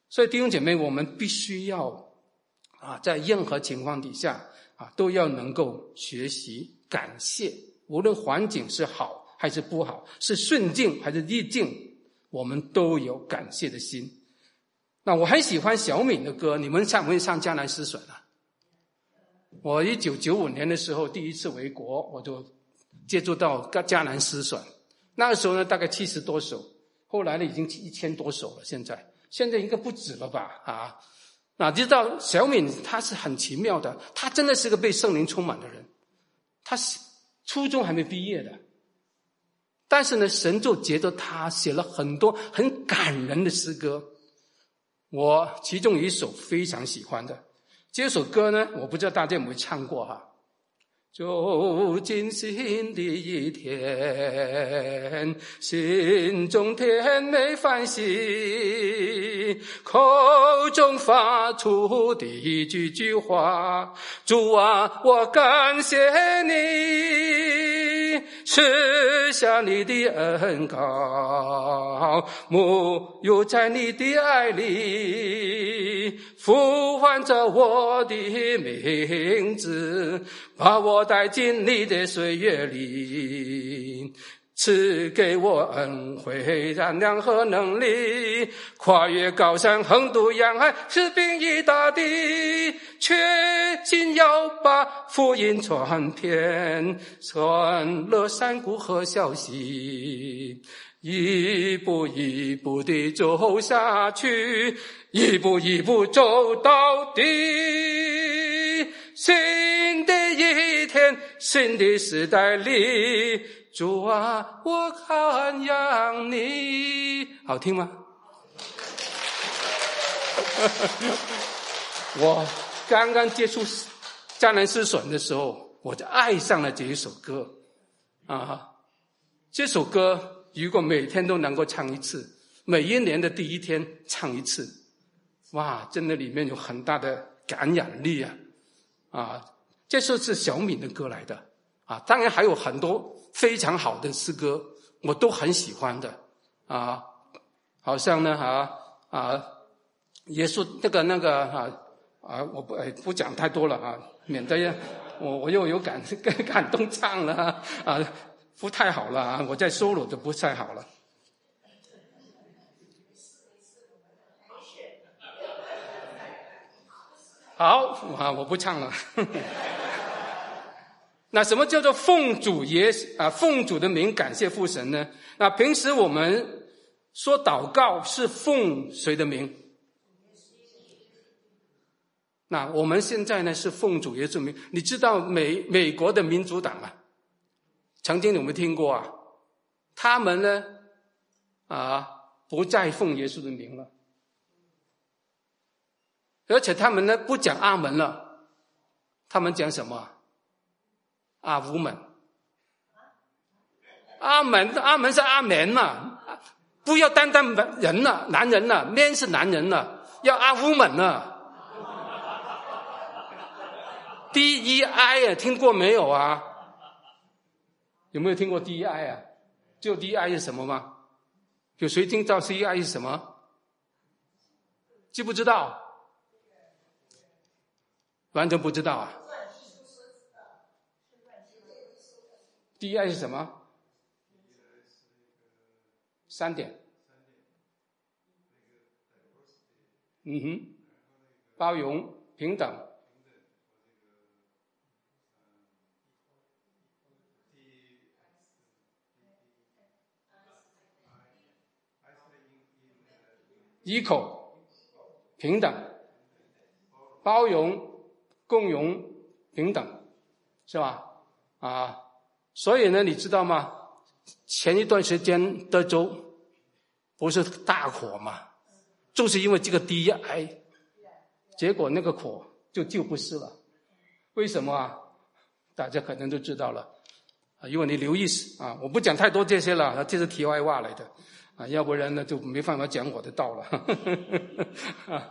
所以弟兄姐妹，我们必须要啊，在任何情况底下啊，都要能够学习感谢，无论环境是好还是不好，是顺境还是逆境，我们都有感谢的心。那我很喜欢小敏的歌，你们上不会上迦南诗选啊？我一九九五年的时候第一次回国，我就接触到迦南诗选，那个时候呢大概七十多首，后来呢已经一千多首了，现在现在应该不止了吧啊？那知道小敏她是很奇妙的，她真的是个被圣灵充满的人，她初中还没毕业的，但是呢神就觉得她写了很多很感人的诗歌，我其中有一首非常喜欢的，这首歌呢我不知道大家有没有唱过哈。走进新的一天，心中甜美欢喜，口中发出的句句话，主啊，我感谢你，赐下你的恩膏，沐浴在你的爱里，呼唤着我的名字，把我带进你的岁月里，赐给我恩惠、燃亮和能力，跨越高山，横渡洋海，使兵役大地，确信要把福音传遍，传乐山谷和消息，一步一步地走下去，一步一步走到底。新的一天，新的时代里，主啊，我看仰你。好听吗？我刚刚接触迦南诗选的时候，我就爱上了这一首歌啊！这首歌如果每天都能够唱一次，每一年的第一天唱一次，哇，真的里面有很大的感染力啊！啊，这首是小敏的歌来的啊，当然还有很多非常好的诗歌，我都很喜欢的啊，好像呢啊啊，耶稣那个那个啊啊，我不哎不讲太多了啊，免得我我又有感感动唱了啊，不太好了啊，我在 solo 就不太好了。好啊，我不唱了。那什么叫做奉主耶啊奉主的名感谢父神呢？那平时我们说祷告是奉谁的名？那我们现在呢是奉主耶稣名。你知道美美国的民主党啊，曾经有没有听过啊？他们呢啊不再奉耶稣的名了。而且他们呢不讲阿门了，他们讲什么？阿吾门。阿门，阿门是阿门嘛，不要单单人了，男人了 ，man 是男人了，要阿吾门了。D E I 啊，听过没有啊？有没有听过 D E I 啊？知道 D E I 是什么吗？有谁听到 D E I 是什么？知不知道？完全不知道啊 ！D E I 是什么？三点。嗯哼，包容、平等。equal 平等，包容。共融平等，是吧？啊，所以呢，你知道吗？前一段时间德州不是大火嘛，就是因为这个 D E I， 结果那个火就救不是了。为什么啊？大家可能都知道了啊，如果你留意啊，我不讲太多这些了，这是题外话来的啊，要不然呢就没办法讲我的道了。啊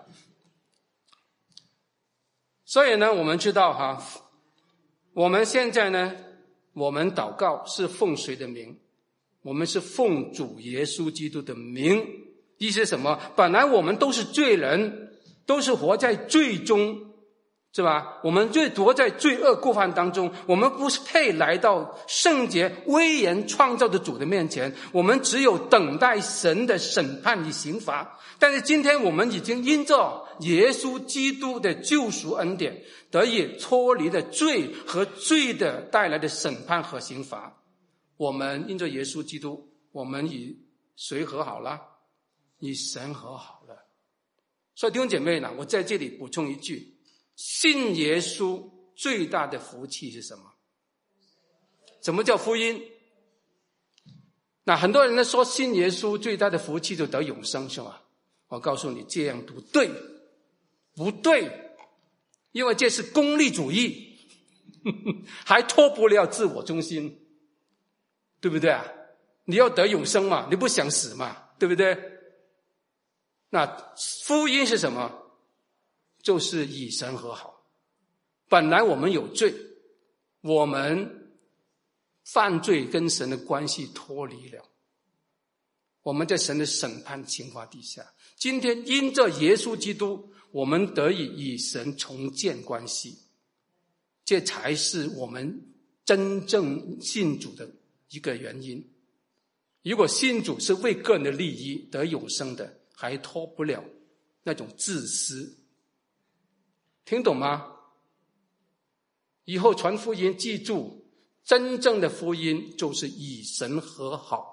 所以呢，我们知道哈，我们现在呢，我们祷告是奉谁的名？我们是奉主耶稣基督的名， 意思是什么？本来我们都是罪人，都是活在罪中，是吧？我们就活在罪恶过犯当中，我们不是配来到圣洁威严创造的主的面前，我们只有等待神的审判与刑罚。但是今天我们已经因着耶稣基督的救赎恩典，得以脱离了罪和罪的带来的审判和刑罚。我们因着耶稣基督，我们与谁和好了？与神和好了。所以弟兄姐妹呢，我在这里补充一句，信耶稣最大的福气是什么？什么叫福音？那很多人呢说信耶稣最大的福气就得永生，是吗？我告诉你，这样不对，不对，因为这是功利主义，还脱不了自我中心，对不对啊？你要得永生嘛，你不想死嘛，对不对？那福音是什么？就是与神和好。本来我们有罪，我们犯罪跟神的关系脱离了，我们在神的审判刑罚底下。今天因着耶稣基督，我们得以与神重建关系，这才是我们真正信主的一个原因。如果信主是为个人的利益得永生的，还脱不了那种自私。听懂吗？以后传福音，记住，真正的福音就是与神和好。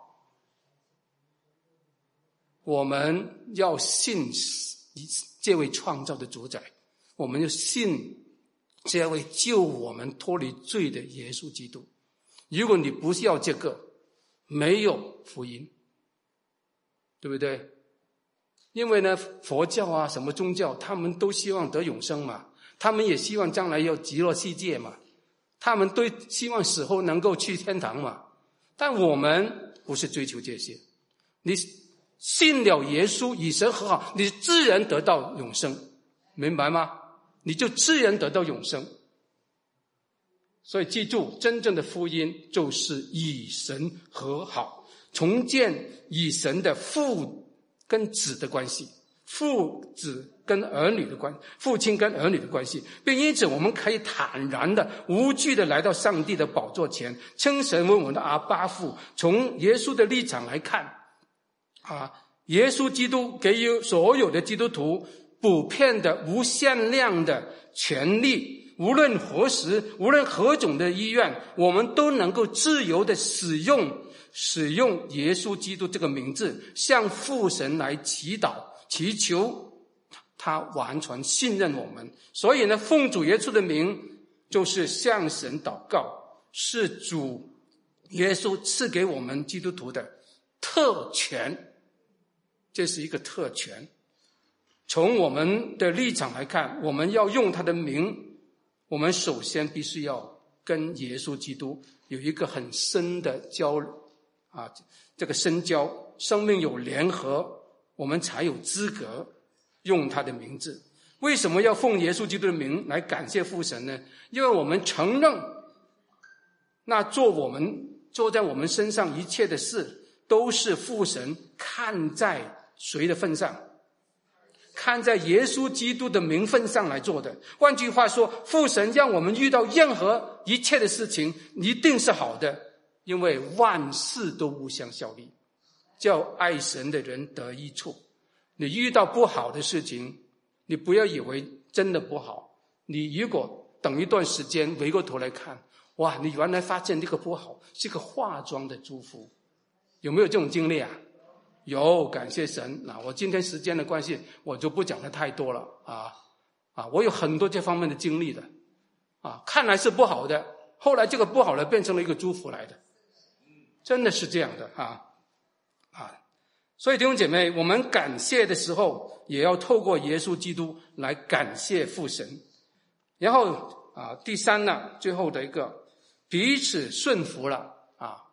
我们要信这位创造的主宰，我们要信这位救我们脱离罪的耶稣基督。如果你不要这个，没有福音，对不对？因为呢，佛教啊，什么宗教，他们都希望得永生嘛，他们也希望将来要极乐世界嘛，他们都希望死后能够去天堂嘛。但我们不是追求这些，你信了耶稣，与神和好，你自然得到永生，明白吗？你就自然得到永生。所以记住，真正的福音就是与神和好，重建与神的父跟子的关系，父子跟儿女的关系，父亲跟儿女的关系，并因此我们可以坦然的、无惧的来到上帝的宝座前，称神为我们的阿爸父。从耶稣的立场来看，啊，耶稣基督给予所有的基督徒普遍的、无限量的权利。无论何时，无论何种的意愿，我们都能够自由的使用使用耶稣基督这个名字，向父神来祈祷，祈求他完全信任我们。所以呢，奉主耶稣的名就是向神祷告，是主耶稣赐给我们基督徒的特权，这是一个特权。从我们的立场来看，我们要用他的名，我们首先必须要跟耶稣基督有一个很深的交啊，这个深交，生命有联合，我们才有资格用他的名字。为什么要奉耶稣基督的名来感谢父神呢？因为我们承认，那做我们做在我们身上一切的事，都是父神看在谁的份上，看在耶稣基督的名分上来做的。换句话说，父神让我们遇到任何一切的事情一定是好的，因为万事都互相效力，叫爱神的人得益处。你遇到不好的事情，你不要以为真的不好，你如果等一段时间回过头来看，哇，你原来发现这个不好是个化妆的祝福。有没有这种经历啊？有，感谢神。那我今天时间的关系，我就不讲的太多了啊啊！我有很多这方面的经历的啊，看来是不好的，后来这个不好的变成了一个祝福来的，真的是这样的啊啊！所以弟兄姐妹，我们感谢的时候，也要透过耶稣基督来感谢父神。然后啊，第三呢，最后的一个，彼此顺服了啊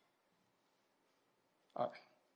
啊。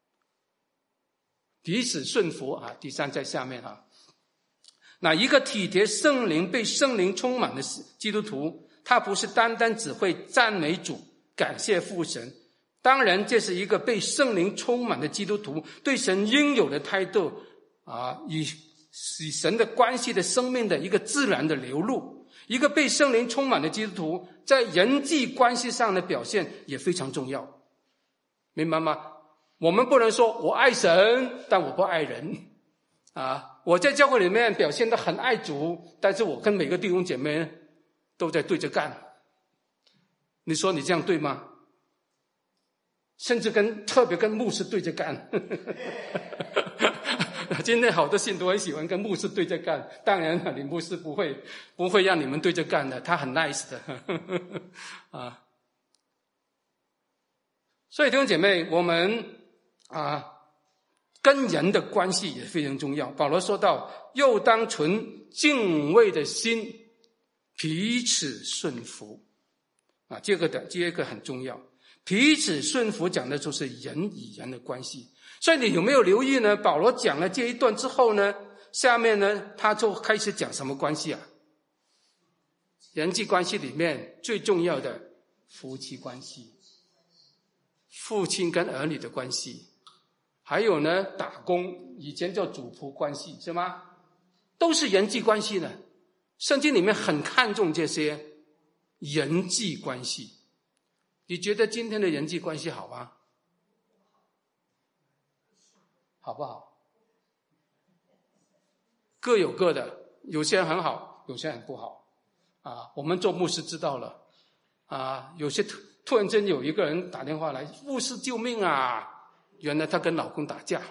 彼此顺服啊，第三在下面啊。那一个体贴圣灵、被圣灵充满的基督徒，他不是单单只会赞美主、感谢父神， 当然，这是一个被圣灵充满的基督徒对神应有的态度啊，与与神的关系的生命的一个自然的流露。一个被圣灵充满的基督徒在人际关系上的表现也非常重要，明白吗？我们不能说我爱神，但我不爱人啊！我在教会里面表现得很爱主，但是我跟每个弟兄姐妹都在对着干。你说你这样对吗？甚至跟特别跟牧师对着干。今天好多信徒很喜欢跟牧师对着干，当然了，你牧师不会不会让你们对着干的，他很 nice 的。啊，所以弟兄姐妹，我们啊跟人的关系也非常重要。保罗说到，又当存敬畏的心，彼此顺服。啊，这个的这个很重要。彼此顺服讲的就是人与人的关系。所以你有没有留意呢？保罗讲了这一段之后呢，下面呢他就开始讲什么关系啊？人际关系里面最重要的夫妻关系，父亲跟儿女的关系，还有呢打工，以前叫主仆关系，是吗？都是人际关系的。圣经里面很看重这些人际关系。你觉得今天的人际关系好吗？好不好？各有各的，有些人很好，有些人很不好啊。我们做牧师知道了啊，有些突突然间有一个人打电话来，牧师救命啊！原来她跟老公打架。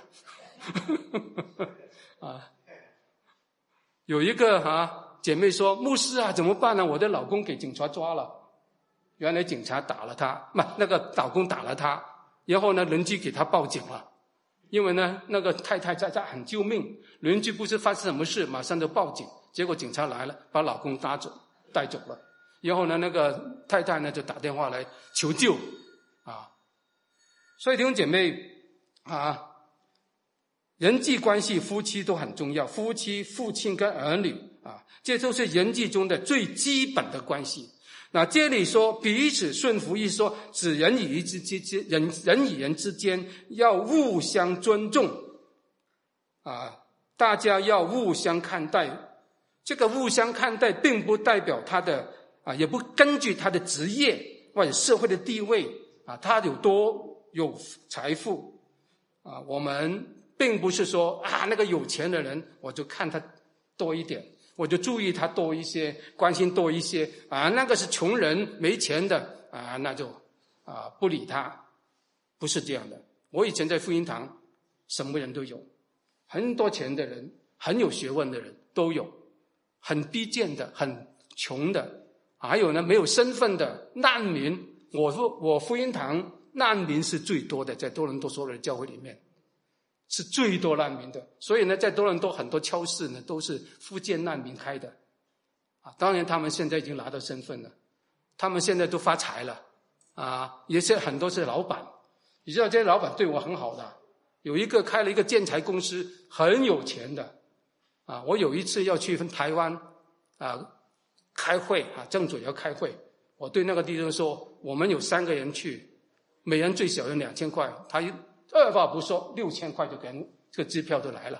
啊，有一个啊姐妹说，牧师啊怎么办呢？我的老公给警察抓了。原来警察打了他，不，那个老公打了他，然后呢邻居给他报警了。因为呢那个太太在在喊救命，邻居不知发生什么事，马上就报警，结果警察来了，把老公带走带走了。然后呢那个太太呢就打电话来求救啊。所以弟兄姐妹啊，人际关系夫妻都很重要，夫妻、父亲跟儿女啊，这都是人际中的最基本的关系。那这里说彼此顺服，意思说指人与人之间，人人与人之间要互相尊重啊，大家要互相看待。这个互相看待并不代表他的啊，也不根据他的职业或者社会的地位啊，他有多有财富啊，我们并不是说啊那个有钱的人我就看他多一点，我就注意他多一些，关心多一些啊，那个是穷人没钱的啊，那就啊不理他，不是这样的。我以前在福音堂，什么人都有，很多钱的人，很有学问的人都有，很低贱的，很穷的，还有呢没有身份的难民。我说我福音堂难民是最多的，在多伦多所有的教会里面。是最多难民的，所以呢，在多伦多很多超市呢都是福建难民开的，啊，当然他们现在已经拿到身份了，他们现在都发财了，啊，也是很多是老板，你知道这些老板对我很好的，有一个开了一个建材公司，很有钱的，啊，我有一次要去台湾啊开会啊，正主要开会，我对那个弟兄说，我们有三个人去，每人最少有两千块，他一二话不说，六千块就给人这个支票都来了，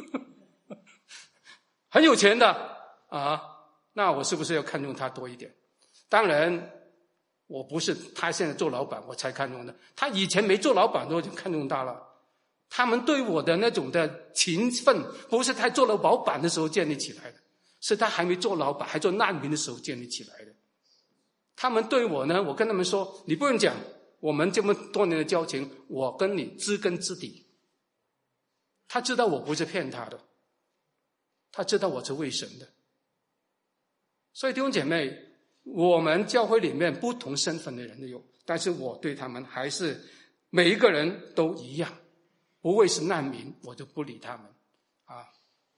很有钱的啊！那我是不是要看重他多一点？当然，我不是他现在做老板我才看重的，他以前没做老板我就看重他了。他们对我的那种的情分，不是他做了老板的时候建立起来的，是他还没做老板，还做难民的时候建立起来的。他们对我呢，我跟他们说，你不用讲。我们这么多年的交情，我跟你知根知底。他知道我不是骗他的，他知道我是为神的。所以弟兄姐妹，我们教会里面不同身份的人都有，但是我对他们还是每一个人都一样，不会是难民，我就不理他们啊。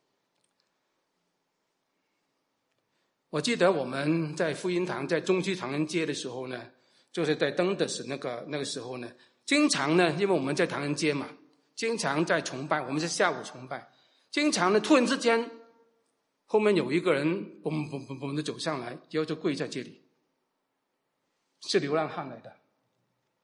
我记得我们在福音堂，在中区唐人街的时候呢，就是在登德士那个那个时候呢，经常呢，因为我们在唐人街嘛，经常在崇拜，我们是下午崇拜，经常呢，突然之间，后面有一个人嘣嘣嘣嘣的走上来，然后就跪在这里，是流浪汉来的，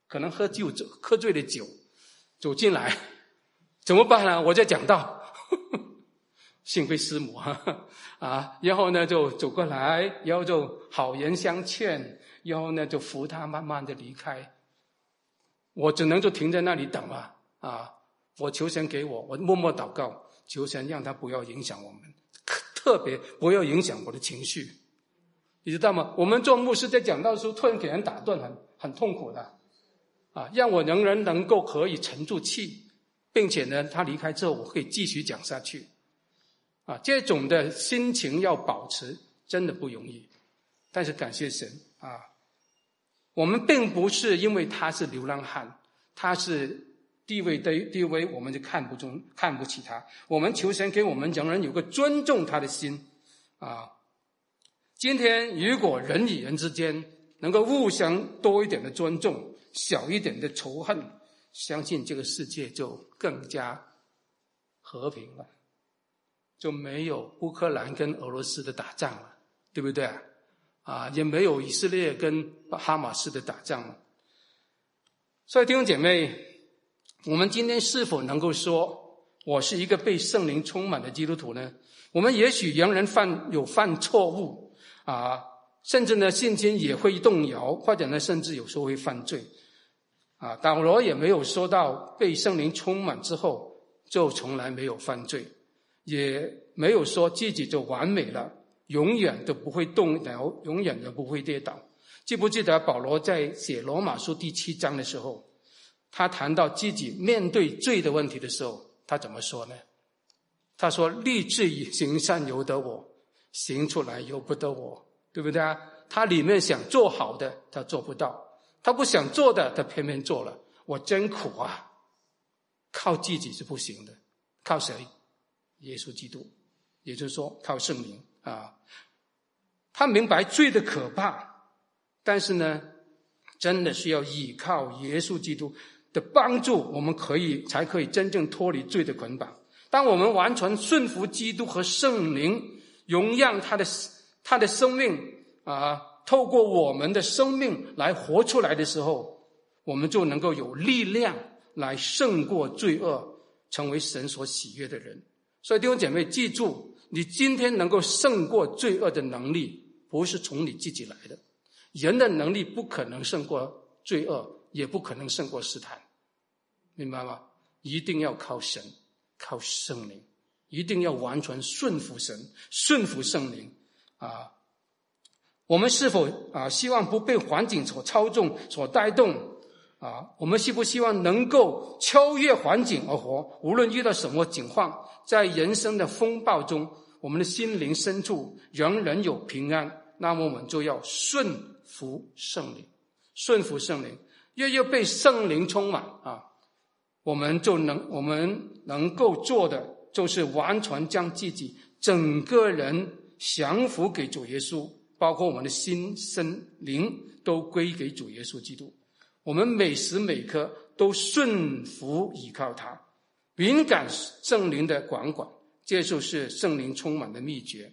可能喝酒喝醉了酒走进来，怎么办呢？我在讲道，幸亏师母啊，然后呢就走过来，然后就好言相劝，然后呢就扶他慢慢的离开。我只能就停在那里等啊啊！我求神给我，我默默祷告，求神让他不要影响我们，特别不要影响我的情绪，你知道吗？我们做牧师在讲道的时候，突然给人打断，很很痛苦的啊！让我仍然能够可以沉住气，并且呢，他离开之后，我可以继续讲下去啊！这种的心情要保持真的不容易，但是感谢神啊！我们并不是因为他是流浪汉，他是地位低地位，我们就看不中看不起他。我们求神给我们仍然有个尊重他的心啊！今天如果人与人之间能够互相多一点的尊重，小一点的仇恨，相信这个世界就更加和平了，就没有乌克兰跟俄罗斯的打仗了，对不对啊？啊，也没有以色列跟哈马斯的打仗了。所以弟兄姐妹，我们今天是否能够说我是一个被圣灵充满的基督徒呢？我们也许仍然犯有犯错误啊，甚至呢信心也会动摇，或者呢甚至有时候会犯罪啊。保罗也没有说到被圣灵充满之后就从来没有犯罪，也没有说自己就完美了，永远都不会动摇，永远都不会跌倒。记不记得保罗在写罗马书第七章的时候，他谈到自己面对罪的问题的时候，他怎么说呢？他说立志以行善由得我，行出来由不得我，对不对啊？他里面想做好的他做不到，他不想做的他偏偏做了，我真苦啊！靠自己是不行的，靠谁？耶稣基督，也就是说靠圣灵啊。他明白罪的可怕，但是呢真的是要依靠耶稣基督的帮助，我们可以才可以真正脱离罪的捆绑。当我们完全顺服基督和圣灵，容让他的他的生命啊，透过我们的生命来活出来的时候，我们就能够有力量来胜过罪恶，成为神所喜悦的人。所以弟兄姐妹记住，你今天能够胜过罪恶的能力不是从你自己来的，人的能力不可能胜过罪恶，也不可能胜过试探，明白吗？一定要靠神，靠圣灵，一定要完全顺服神，顺服圣灵啊！我们是否啊希望不被环境所操纵、所带动啊？我们希不希望能够超越环境而活？无论遇到什么情况，在人生的风暴中，我们的心灵深处仍然有平安，那么我们就要顺服圣灵，顺服圣灵，越越被圣灵充满啊！我们就能我们能够做的就是完全将自己整个人降服给主耶稣，包括我们的心身灵都归给主耶稣基督。我们每时每刻都顺服依靠他，敏感圣灵的管管，这就是圣灵充满的秘诀。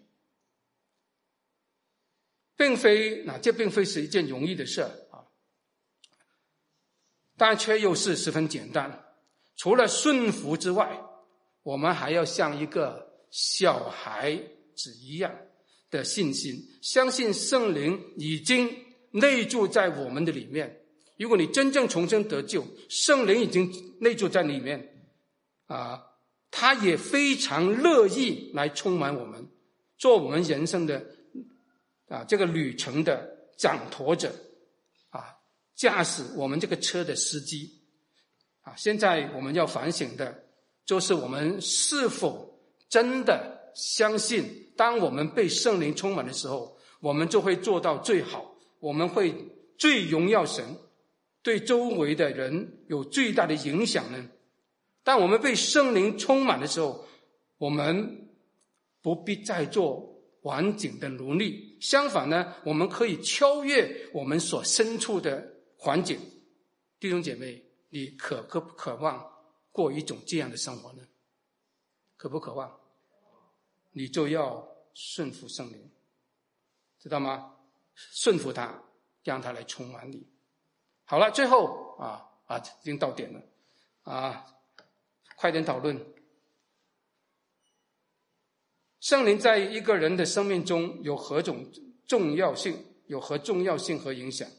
并非那这并非是一件容易的事啊，但却又是十分简单。除了顺服之外，我们还要像一个小孩子一样的信心，相信圣灵已经内住在我们的里面。如果你真正重生得救，圣灵已经内住在里面啊，他也非常乐意来充满我们，做我们人生的啊这个旅程的掌舵者啊，驾驶我们这个车的司机啊。现在我们要反省的就是我们是否真的相信，当我们被圣灵充满的时候，我们就会做到最好，我们会最荣耀神，对周围的人有最大的影响呢？当我们被圣灵充满的时候，我们不必再做环境的奴隶，相反呢，我们可以超越我们所身处的环境。弟兄姐妹，你渴不渴望过一种这样的生活呢？渴不渴望？你就要顺服圣灵，知道吗？顺服他，让他来充满你好了，最后啊啊，已经到点了啊，快点讨论。圣灵在一个人的生命中有何种重要性？有何重要性和影响？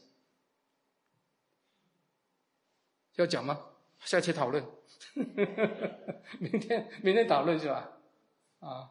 要讲吗？下期讨论。明天明天讨论是吧？啊，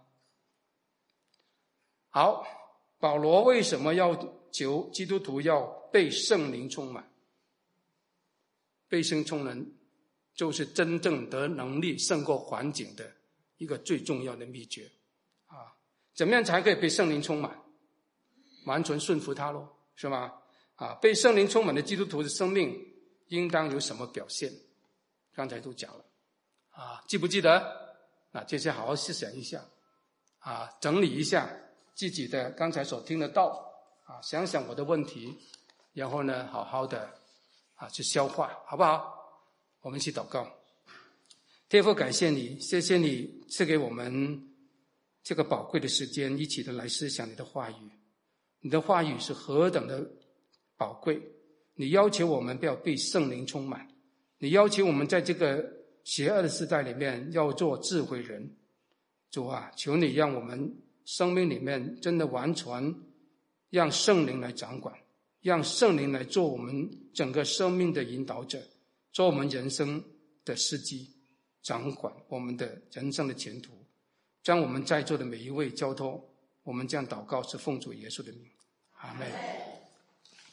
好，保罗为什么要求基督徒要被圣灵充满？被圣灵充满就是真正得能力胜过环境的一个最重要的秘诀啊！怎么样才可以被圣灵充满？完全顺服他咯，是吗？啊，被圣灵充满的基督徒的生命应当有什么表现？刚才都讲了啊，记不记得？那接下来好好思想一下啊，整理一下自己的刚才所听的道啊，想想我的问题，然后呢，好好的啊去消化，好不好？我们一起祷告。天父，感谢你，谢谢你赐给我们这个宝贵的时间，一起的来思想你的话语。你的话语是何等的宝贵，你要求我们不要被圣灵充满，你要求我们在这个邪恶的时代里面要做智慧人。主啊，求你让我们生命里面真的完全让圣灵来掌管，让圣灵来做我们整个生命的引导者，做我们人生的司机，掌管我们的人生的前途，将我们在座的每一位交托。我们这样祷告是奉主耶稣的名，阿们。